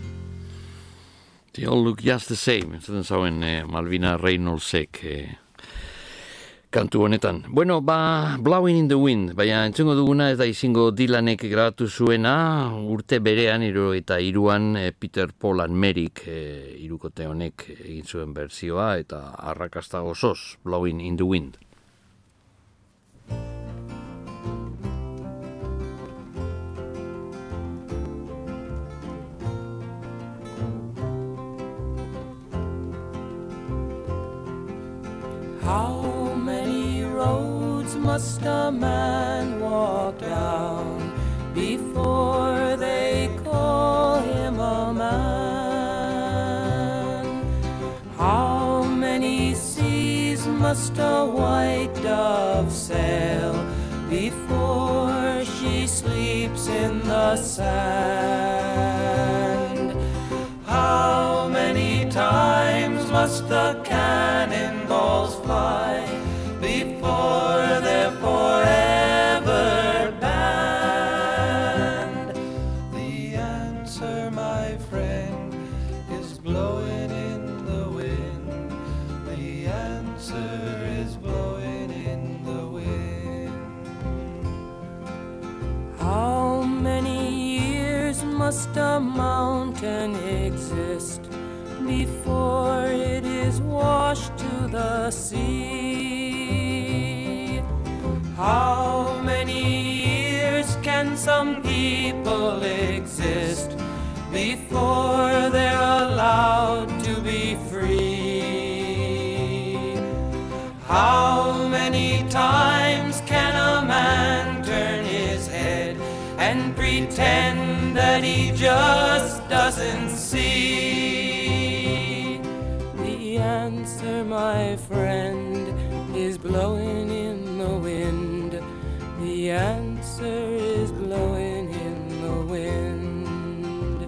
They all look just the same. Zaten zauen eh, Malvina Reynoldsek eh, kantu honetan. Bueno, ba, Blowing in the Wind, baina entzungo duguna ez da izango Dylanek grabatu zuena, urte berean, hirurogeita hiruan eh, Peter Paul and Merrick eh, hirukote honek egin zuen berzioa, eta arrakasta osoz, Blowing in the Wind. How many roads must a man walk down before they call him a man? How many seas must a white dove sail before she sleeps in the sand? How many times must the cannonballs fly before they're forever banned? The answer, my friend, is blowing in the wind. The answer is blowing in the wind. How many years must a mountain exist before it is washed to the sea? How many years can some people exist before they're allowed to be free? How many times can a man turn his head and pretend that he just doesn't see? The answer, my friend, is blowing in the wind. The answer is blowing in the wind.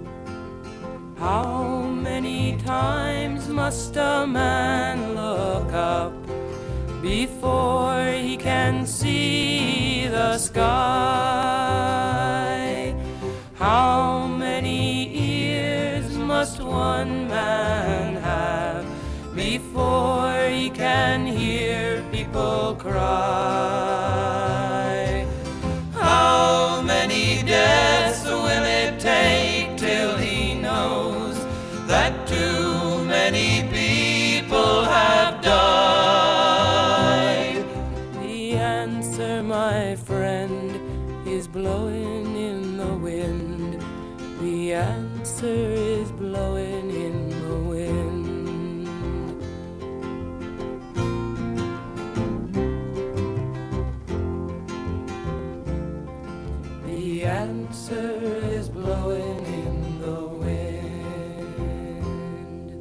How many times must a man look up before he can see the sky? How many ears must one man have before he can hear people cry? How many deaths will it take till he knows that too many people have died? The answer, my friend, is blowing in the wind. The answer is blowing in the wind. The answer is blowing in the wind.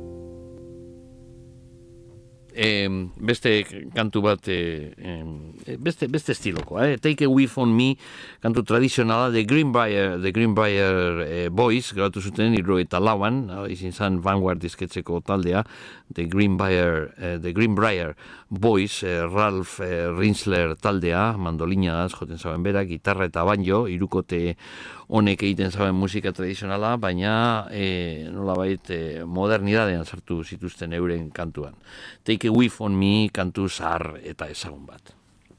Eh, beste kantu bat, eh, eh, beste, beste estilokoa, eh? Take a Whiff on Me, kantu tradizionala, The Greenbrier, The Greenbrier eh, Boys, grabatu zuten irro eta lauan, izin zan Vanguard dizketzeko taldea, The Greenbrier, eh, The Greenbrier Boys, eh, Ralph eh, Rinsler taldea, mandolina joten zaben berak, gitarra eta banjo, irukote honek egiten zaben musika tradizionala, baina eh, nolabait eh, modernidadean sartu zituzten euren kantuan. Take a Whiff on Me, kantu zahar eta ezagun bat.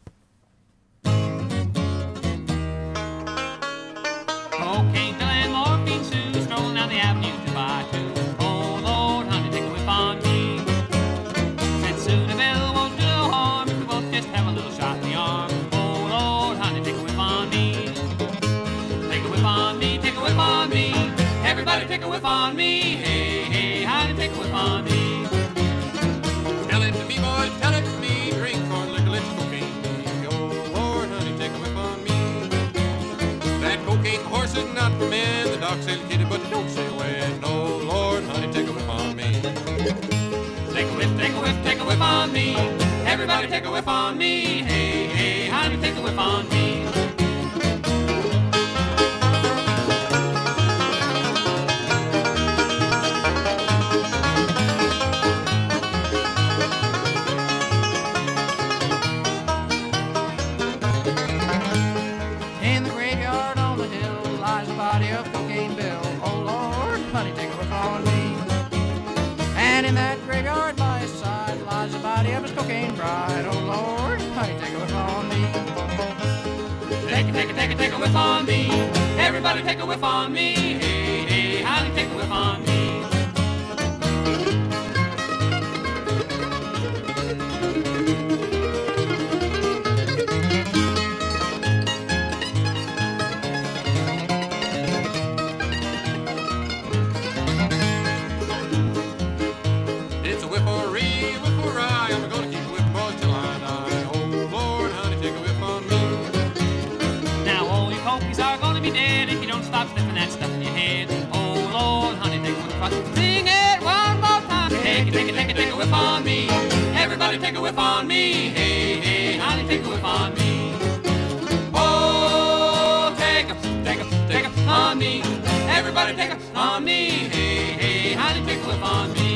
Cocaine, Dylan, morphine, Sue, strolling down the avenue to buy two. Oh Lord, honey, take a whiff on me. Said Sue the Bill won't do no harm if we both just have a little shot in the arm. Oh Lord, honey, take a whiff on me. Take a whiff on me, take a whiff on me. Everybody take a whiff on me. Hey, hey, honey, take a whiff on me. Tell it to me, boys, tell it to me. Drink corn, liquor, let's cocaine. Oh Lord, honey, take a whiff on me. That cocaine horse is not for men. The doc said kitty, but don't say when. Oh Lord, honey, take a whiff on me. Take a whiff, take a whiff, take a whiff on me. Everybody take a whiff on me. Hey, hey, honey, take a whiff on me. In that graveyard by his side lies the body of his cocaine bride. Oh Lord, honey, take a whiff on me. Take a, take a, take a, take a whiff on me. Everybody take a whiff on me. Hey, hey, honey, take a whiff on me. It's a whipporee, whipporee, I'm gonna keep whipping. on me. Hey, hey, honey, take a whiff on me. Oh, take a, take a, take a on me. Everybody take a on me. Hey, hey, honey, take a whiff on me.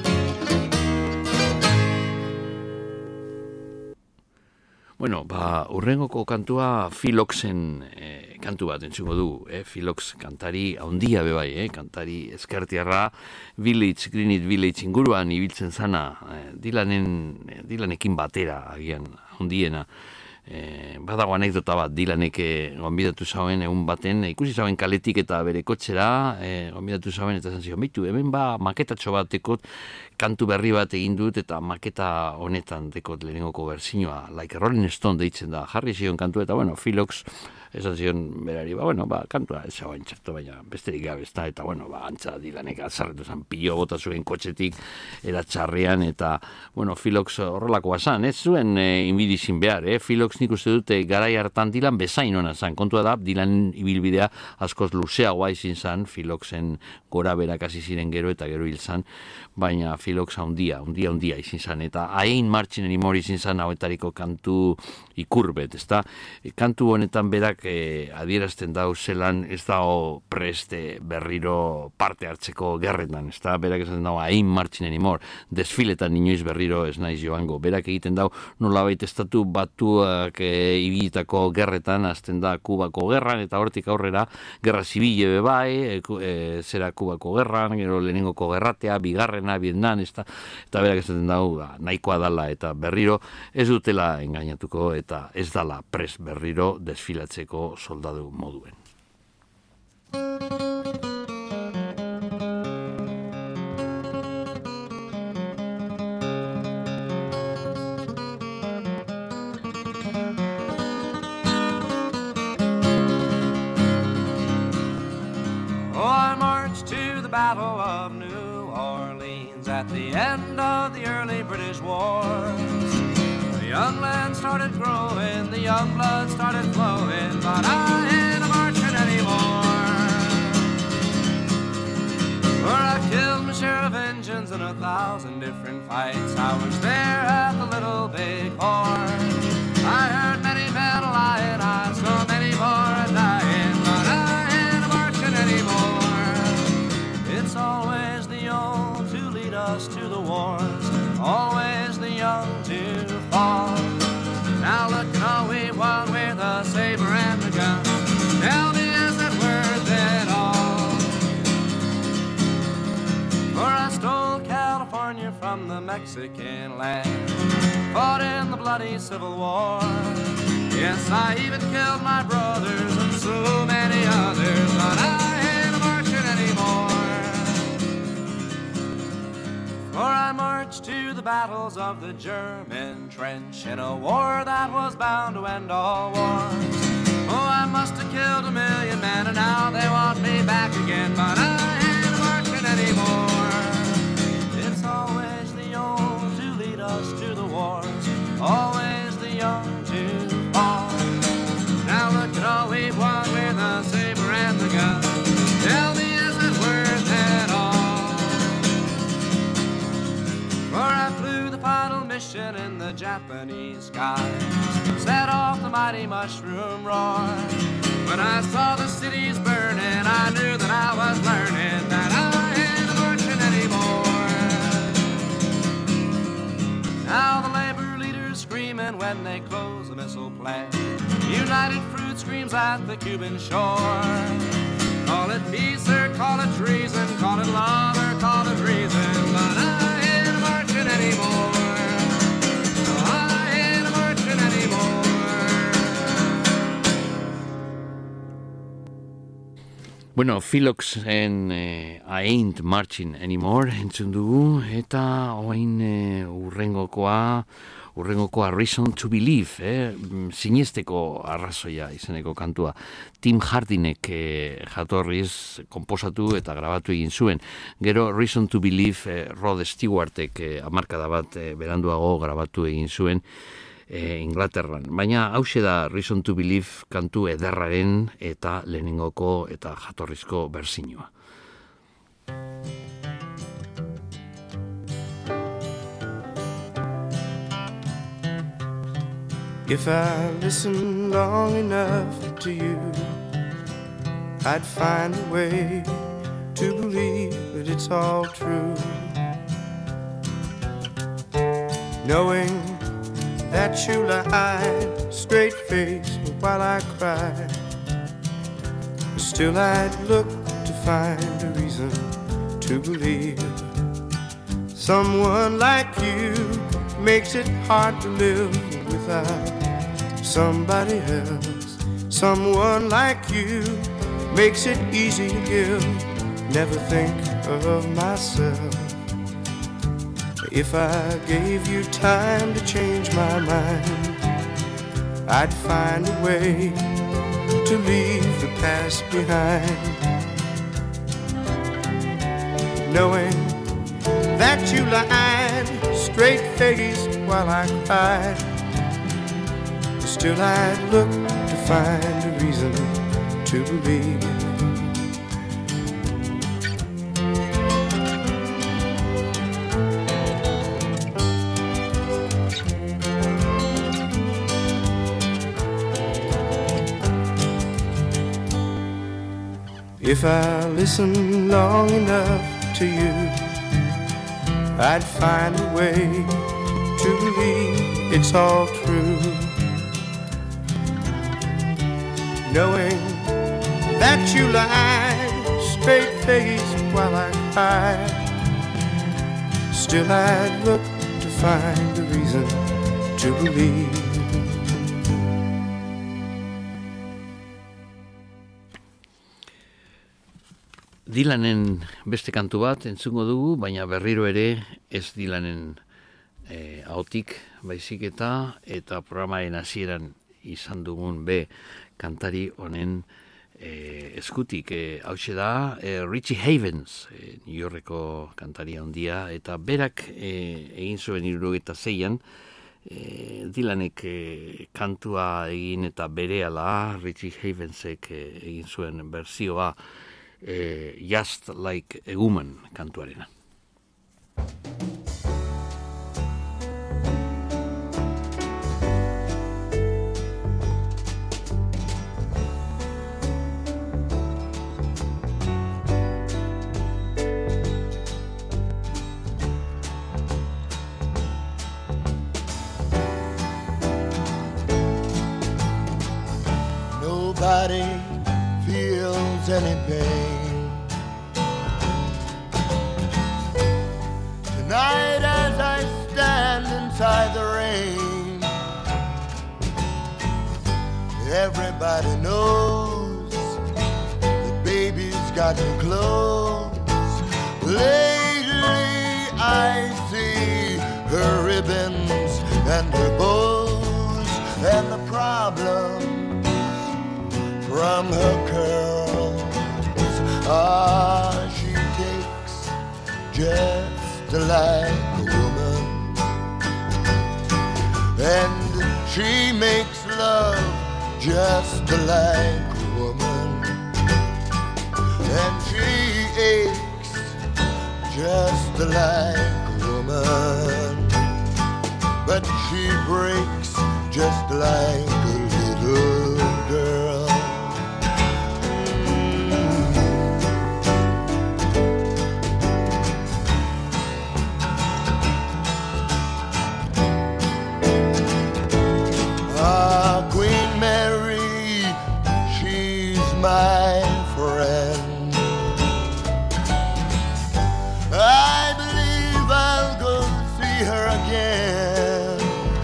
Bueno, ba, urrengoko kantua Philoxen eh, kantu bat entzuko du, eh? Philox kantari haundia bebai, eh? Kantari eskertiarra Village, Greenwich Village inguruan ibiltzen zana, eh, Dylanen, eh, Dylanekin batera agian haundiena. Eh, badago anekdota bat, Dylanek eh, gonbidatu zauen egun baten, ikusi zauen kaletik eta bere kotxera, eh, gonbidatu zauen eta zan zion, bitu, hemen ba maketatxo bat dekot, kantu berri bat egin dut eta maketa honetan dekot lehenengoko berzinoa, like Rolling Stone deitzen da, jarri zion kantu eta, bueno, Philox esan zion berari, ba, bueno, ba, kantua ez zagoen txarto, baina besterik gabe ez da, eta, bueno, ba, antza Dylanek azarretu zan, pilo bota zuen kotxetik eratxarrean, eta, bueno, Philox horrelakoa zan, ez zuen e, inbidizin behar, eh? Philox nik uste dute garai hartan Dylan bezain ona zan, kontua da, Dylan ibilbidea askoz luzeagoa izin zan, Philoxen gora berak hasi ziren gero eta gero hil zan, baina Philox handia, handia, handia izin zan, eta hain Marching Anymore izin zan hauetariko kantu ikurbet, ezta? Kantu honetan berak e, adierazten dau zelan ez dago preste berriro parte hartzeko gerretan, ezta? Berak esaten dau hain Marching Anymore, desfiletan inoiz berriro ez naiz joango, berak egiten dau nolabait estatu batuak e, ibilitako gerretan, azten da Kubako gerran, eta hortik aurrera gerra zibile bebai, e, e, zera Kubako gerran, gero lehenengoko gerratea, bigarrena, Vietnam, ezta? Eta berak esaten dau da, nahikoa dala, eta berriro ez dutela engainatuko, eta ez dala pres berriro desfilatzeko soldadu moduen. Oh, I marched to the Battle of New Orleans at the end of the early British wars. The young land started growing, the young blood started flowing, but I ain't marching anymore. For I killed my share of engines in a thousand different fights. I was there at the Little Big Horn. I heard many men lying, I saw many more dying, but I ain't marching anymore. It's always the old to lead us to the wars, always the young to fall. Now look at all we won with a saber and a gun. Tell me, is it worth it all? For I stole California from the Mexican land, fought in the bloody Civil War. Yes, I even killed my brothers and so many others, but I ain't marching anymore. For I marched to the battles of the German trench in a war that was bound to end all wars. Oh, I must have killed a million men and now they want me back again, but I ain't marching anymore. It's always the old to lead us to the wars, always the young to fall. Now look at all we've won with the saber and the gun. Tell me, is it worth it all? For I flew the final mission in the Japanese skies, set off the mighty mushroom roar. When I saw the cities burning, I knew that I was learning that I ain't marching anymore. Now the labor leaders screaming when they close the missile plant. United Fruit screams at the Cuban shore. Call it peace or call it treason, call it love or call it reason, but I ain't marching anymore. No, I ain't marching anymore. Bueno, Philox en eh, I Ain't Marching Anymore entzun dugu, eta oain eh, urrengokoa, urrengokoa Reason to Believe, eh? Sinesteko arrazoia izeneko kantua. Tim Hardinek eh, jatorriz konposatu eta grabatu egin zuen. Gero Reason to Believe eh, Rod Stewartek eh, hamarkada bat eh, beranduago grabatu egin zuen eh, Inglaterran. Baina hauxe da Reason to Believe kantu ederraren eta lehenengoko eta jatorrizko berzinua. If I listened long enough to you, I'd find a way to believe that it's all true. Knowing that you lied straight-faced while I cried, still I'd look to find a reason to believe. Someone like you makes it hard to live without somebody else. Someone like you makes it easy to give. Never think of myself. If I gave you time to change my mind, I'd find a way to leave the past behind. Knowing that you lied straight-faced while I cried, still I'd look to find a reason to believe. If I listened long enough to you, I'd find a way to believe it's all true. Knowing that you lied straight-faced while I cried, still I'd look to find a reason to believe. Dylanen beste kantu bat entzungo dugu, baina berriro ere ez Dylanen e, ahotik baizik eta eta programaren hasieran izan dugun be kantari honen e, eskutik. E, hauxe da e, Richie Havens, e, New Yorkeko kantaria handia, eta berak e, egin zuen hirurogeita seian e, Dylanek e, kantua egin eta berehala Richie Havensek e, egin zuen berzioa Eh, Just Like a Woman kantuarena. Nobody feels any pain tonight as I stand inside the rain. Everybody knows that baby's got me close. Lately I see her ribbons and her bows, and the problems from her curls. Ah, she takes just like a woman, and she makes love just like a woman, and she aches just like a woman, but she breaks just like a little girl. My friend, I believe I'll go see her again.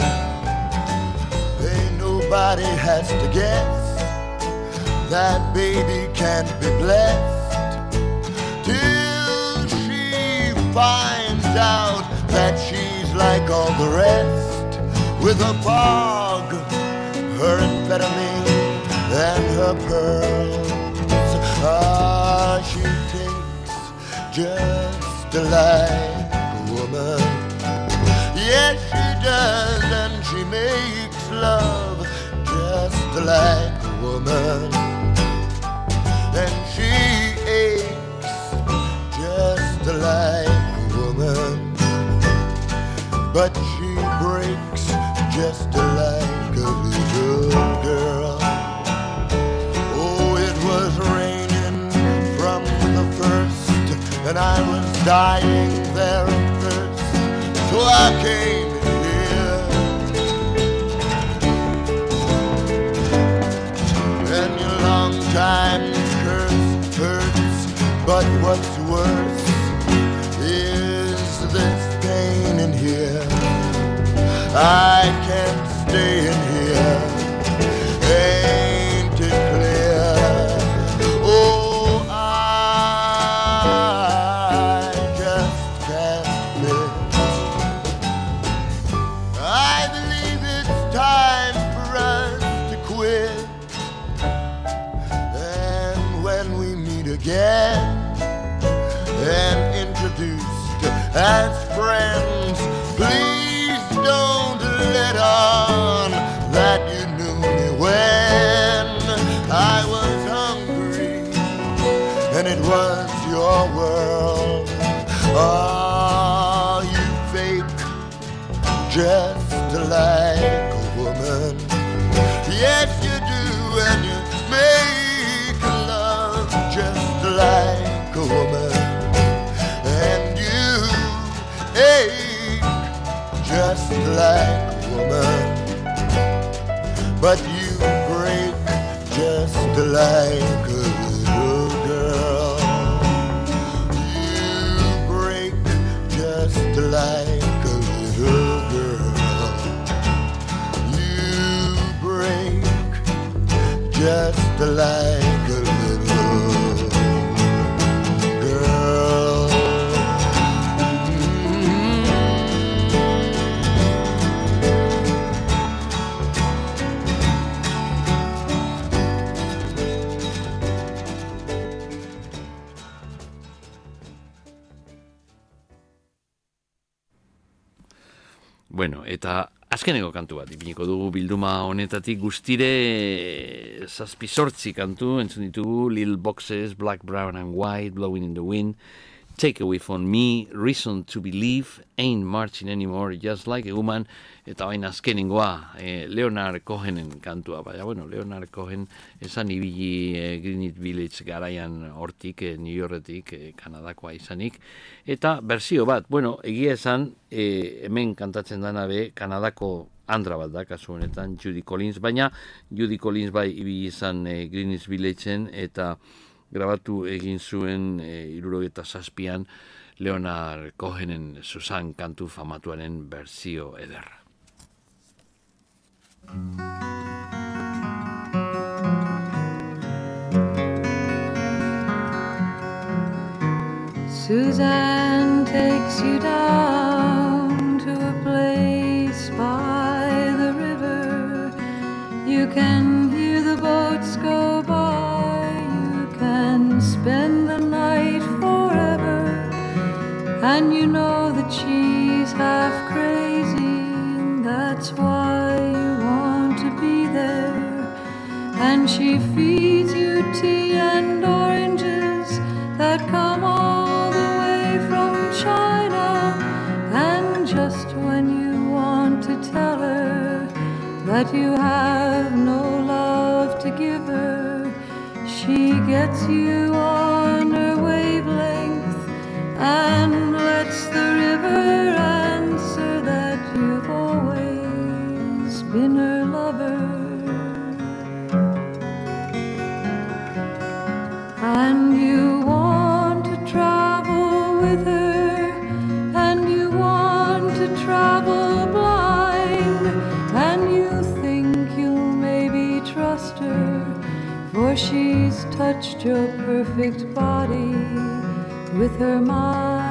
Ain't nobody has to guess that baby can't be blessed till she finds out that she's like all the rest, with her fog, her amphetamine, and her pearls. Ah, she takes just like a woman. Yes, she does, and she makes love just like a woman. And she aches just like a woman, but she breaks just like a dying there of thirst, so I came here. And your long time curse hurts, but what's worse is this pain in here. I can't stay in here. Ain't it clear? Oh, I just can't live. I believe it's time for us to quit. And when we meet again and introduced as friends, please don't let on that you knew me when I was hungry and it was your world. Oh, you fake just like a woman. Yes, you do, and you make love just like a woman. And you ache just like a woman, but you break just like a little girl. You break just like a little girl. You break just like a little girl. Bueno, eta azkeneko kantu bat ipiniko dugu bilduma honetatik guztire zazpi zortzi kantu entzun ditugu: Little Boxes, Black, Brown and White, Blowing in the Wind, Take Away From Me, Reason to Believe, Ain't Marching Anymore, Just Like a Woman, eta bain azkenengoa eh, Leonard Cohenen kantua. Baina, bueno, Leonard Cohen esan ibili eh, Greenwich Village garaian hortik, eh, New Yorketik, eh, Kanadakoa izanik, eta berzio bat, bueno, egia esan, eh, hemen kantatzen dana be, Kanadako andra bat da, kasu honetan, Judy Collins, baina Judy Collins bai ibili izan eh, Greenwich Villageen, eta grabatu egin zuen eh, hirurogeita zazpian Leonard Cohenen Susan kantu famatuaren berzio ederra. Suzanne takes you down to a place by the river. You can hear the boats go by. You can spend the night forever. And you know that she's half crazy. And that's why you want to be there. And she feeds you tea and oranges that come all the way from China. And just when you want to tell her that you have no love to give her, she gets you on her wavelength and lets the river answer that you've always been her lover. And you want to travel with her, and you want to travel blind, and you think you'll maybe trust her, for she's touched your perfect body with her mind.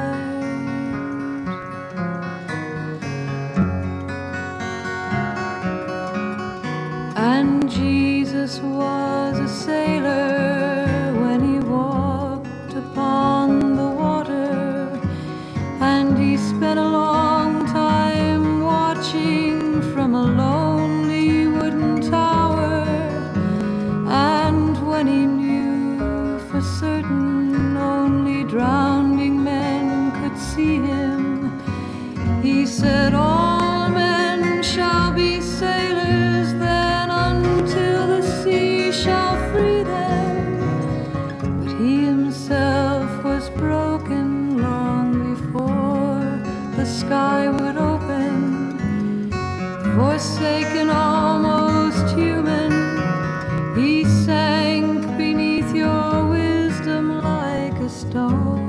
And Jesus was a sailor when he walked upon the water, and he spent a long time watching from a lonely wooden tower. And when he knew for certain only drowning men could see him, he said, all men shall be sailors then until the sea shall free them. But he himself was broken long he sank beneath your wisdom like a stone.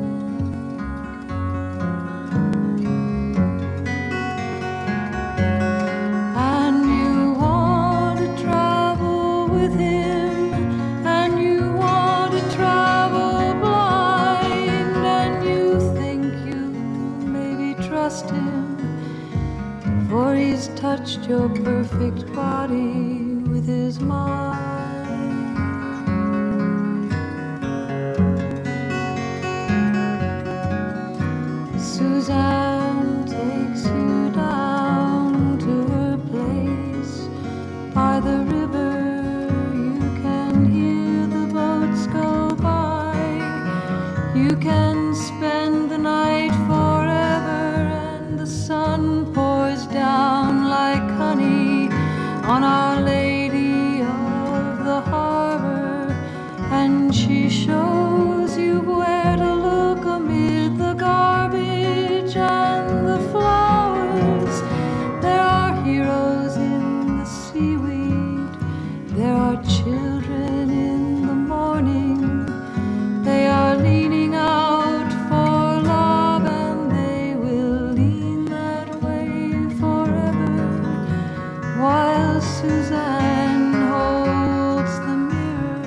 And you want to travel with him, and you want to travel blind, and you think you maybe trust him, for he's touched your perfect body with his mind. Suzanne takes you down to her place by the river. You can hear the boats go by. You can spend the night forever, and the sun pours down like honey on Our Lady of the Harbor, and she shows you where to look amid the garbage and the flowers. There are heroes in the seaweed, there are children in the morning. They are leaning out for love, and they will lean that way forever, while Suzanne holds the mirror.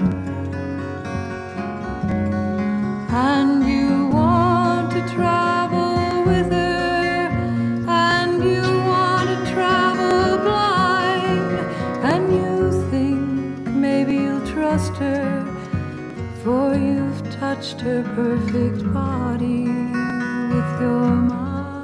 And you want to travel with her, and you want to travel blind, and you think maybe you'll trust her, for you've touched her perfect body with your mind.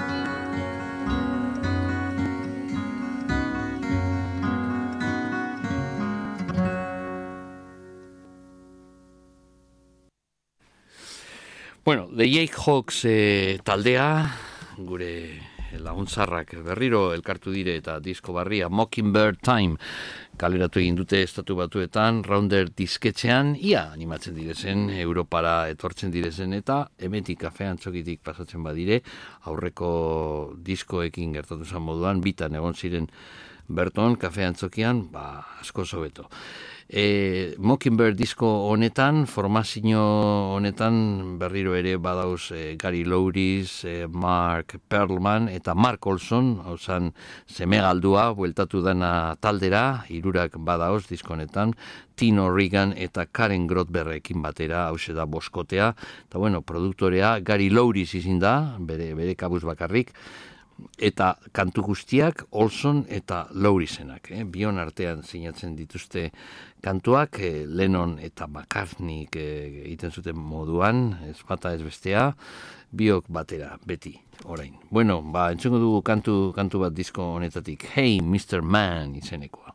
Bueno, The Jayhawks eh, taldea, gure laguntzarrak berriro elkartu dire eta disko barria Mockingbird Time kaleratu egin dute Estatu Batuetan, Rounder disketxean, ia animatzen direzen, Europara etortzen direzen, eta hemetik Kafean Txokitik pasatzen badire, aurreko diskoekin gertatu zen moduan, bitan egon ziren berton, Kafean Txokian, ba, asko sobeto. E, Mockingbird disko honetan, formazio honetan berriro ere badauz e, Gary Louris, e, Mark Perlman eta Mark Olson, hausan semegaldua, bueltatu dana taldera, hirurak badauz disko honetan, Tino Regan eta Karen Grotberrekin batera, hause da boskotea, eta bueno, produktorea Gary Louris izin da, bere, bere kabuz bakarrik, eta kantu guztiak Olson eta Lourisenak, eh? Bion artean sinatzen dituzte kantuak, eh, Lennon eta McCartney eh, egiten zuten moduan, ez bata ez bestea, biok batera, beti, orain. Bueno, ba, entzungo dugu kantu, kantu bat disko honetatik, Hey mister Man izenekoa.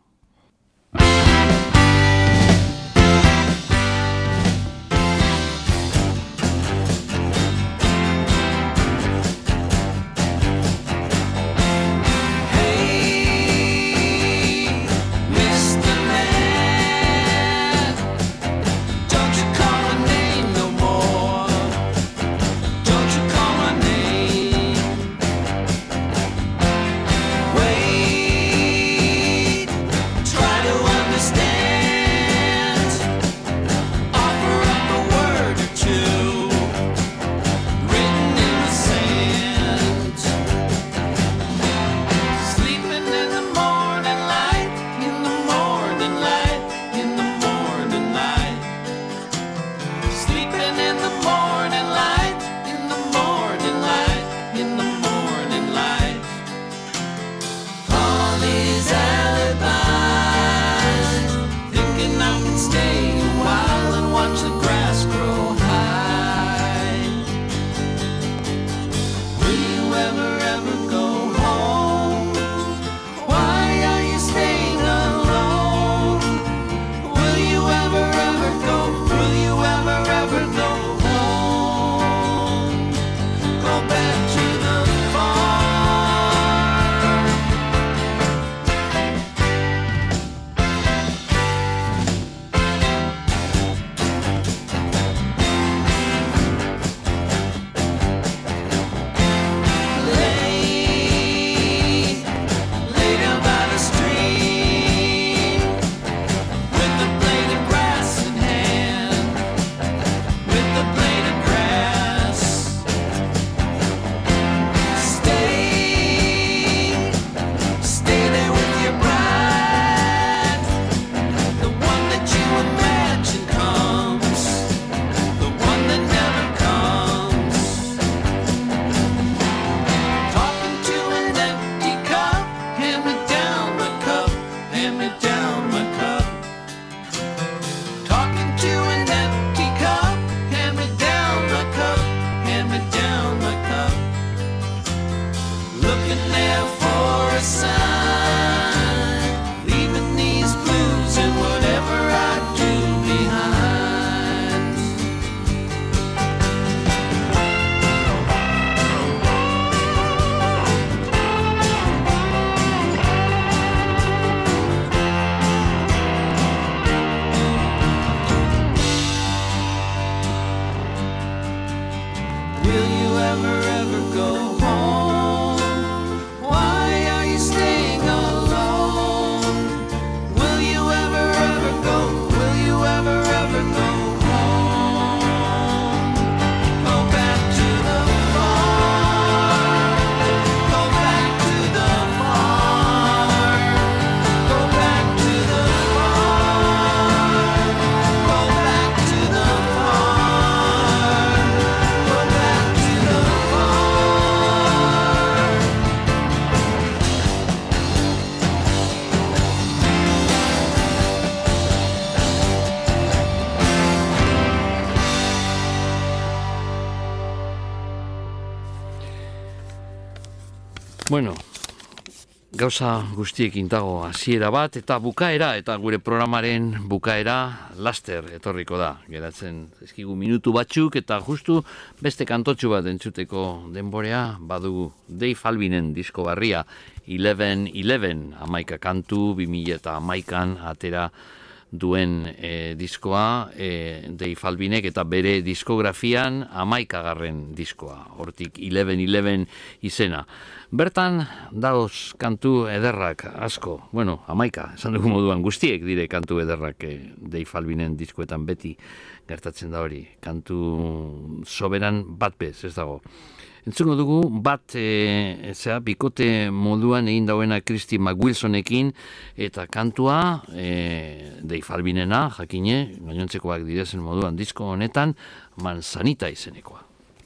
Bueno, gauza guztiekin dago hasiera bat eta bukaera, eta gure programaren bukaera laster etorriko da. Geratzen ezkigu minutu batzuk eta justu beste kantotxu bat entzuteko denborea badugu. Dave Albinen disko barria eleven eleven, hamaika kantu, bi mila hamaikan atera duen e, diskoa, e, Dave Albinek eta bere diskografian hamaikagarren diskoa, hortik eleven eleven izena. Bertan dauz kantu ederrak asko, bueno, hamaika, esan dugu moduan guztiek dire kantu ederrak e, Dave Albinen diskoetan beti gertatzen da hori, kantu soberan bat bez, ez dago. Entzuko dugu bat e, zera, bikote moduan egin dauena Christy McWilsonekin eta kantua e, Dave Albinena, jakine, gainontzekoak direzen moduan disko honetan, Manzanita izenekoa.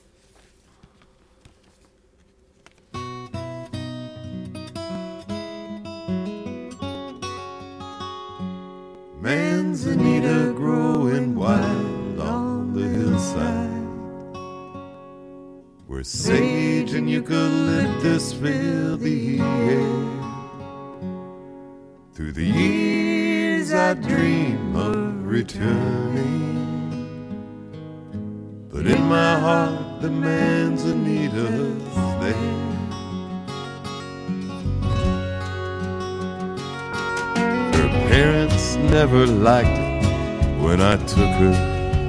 Manzanita growing wild on the hillside, where sage and eucalyptus fill the air. Through the years I dream of returning, but in my heart the Manzanita's there. Her parents never liked it when I took her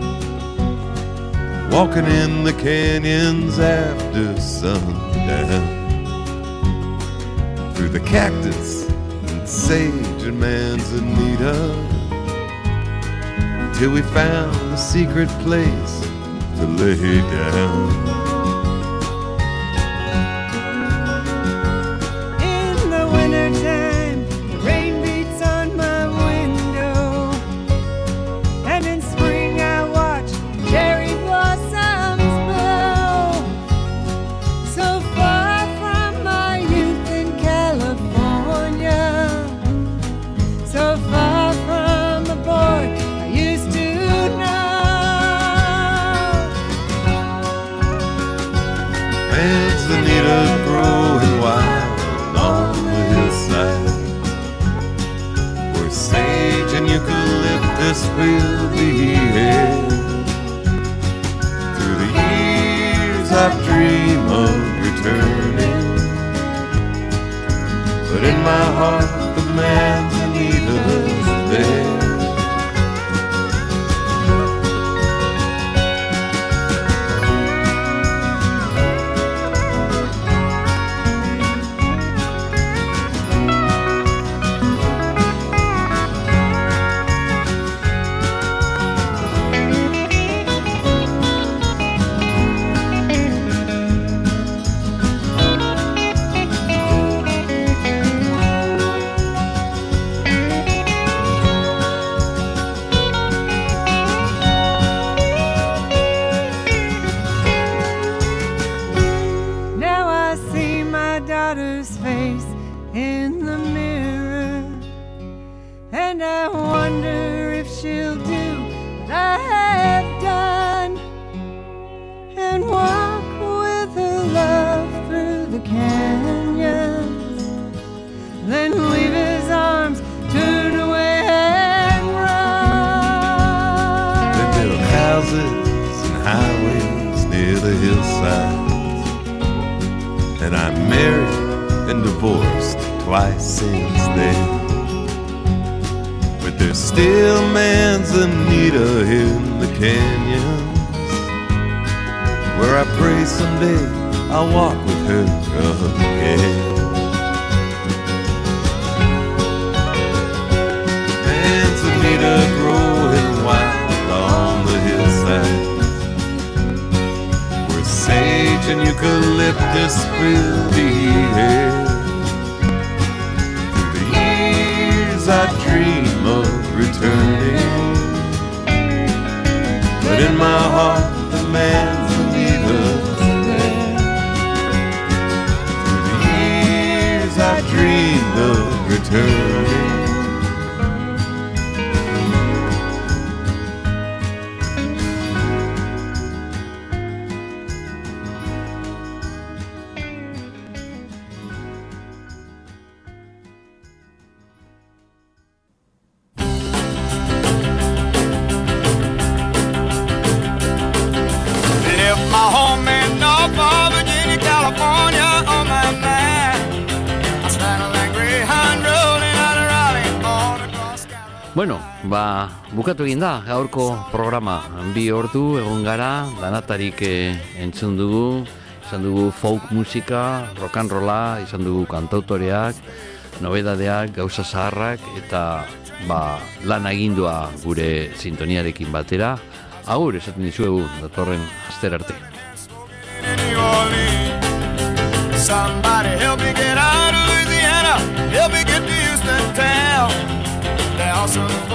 walking in the canyons after sundown, through the cactus and sage and manzanita, till we found the secret place to lay down. In the wintertime, the rain beats on my window, and in spring I watch cherry growing wild on the hillside, where sage and eucalyptus fill the air. Through the years I dream of returning, but in my heart the Manzanita's there. And I'm married and divorced twice since then, but there's still Manzanita in the canyons, where I pray someday I'll walk with her again. Manzanita growing wild on the hillside, sage and eucalyptus fill the air. Through the years I dream of returning, but in my heart the Manzanita's there. Through the years I dreamed of returning, my home in Norfolk, Virginia, California, on my mind. I stand on that Greyhound rolling out of Raleigh, born across Carolina. Bueno, ba, bukatu egin da gaurko programa. Bi ordu egon gara, danatarik eh, entzun dugu, izan dugu folk musika, rock and rolla, izan dugu kantautoreak, nobedadeak, gauza zaharrak, eta ba, lan agindua gure sintoniarekin batera. Agur, esaten dizuegu, datorren aster arte. Somebody help me get out of Louisiana, help me get to Houston town. There are some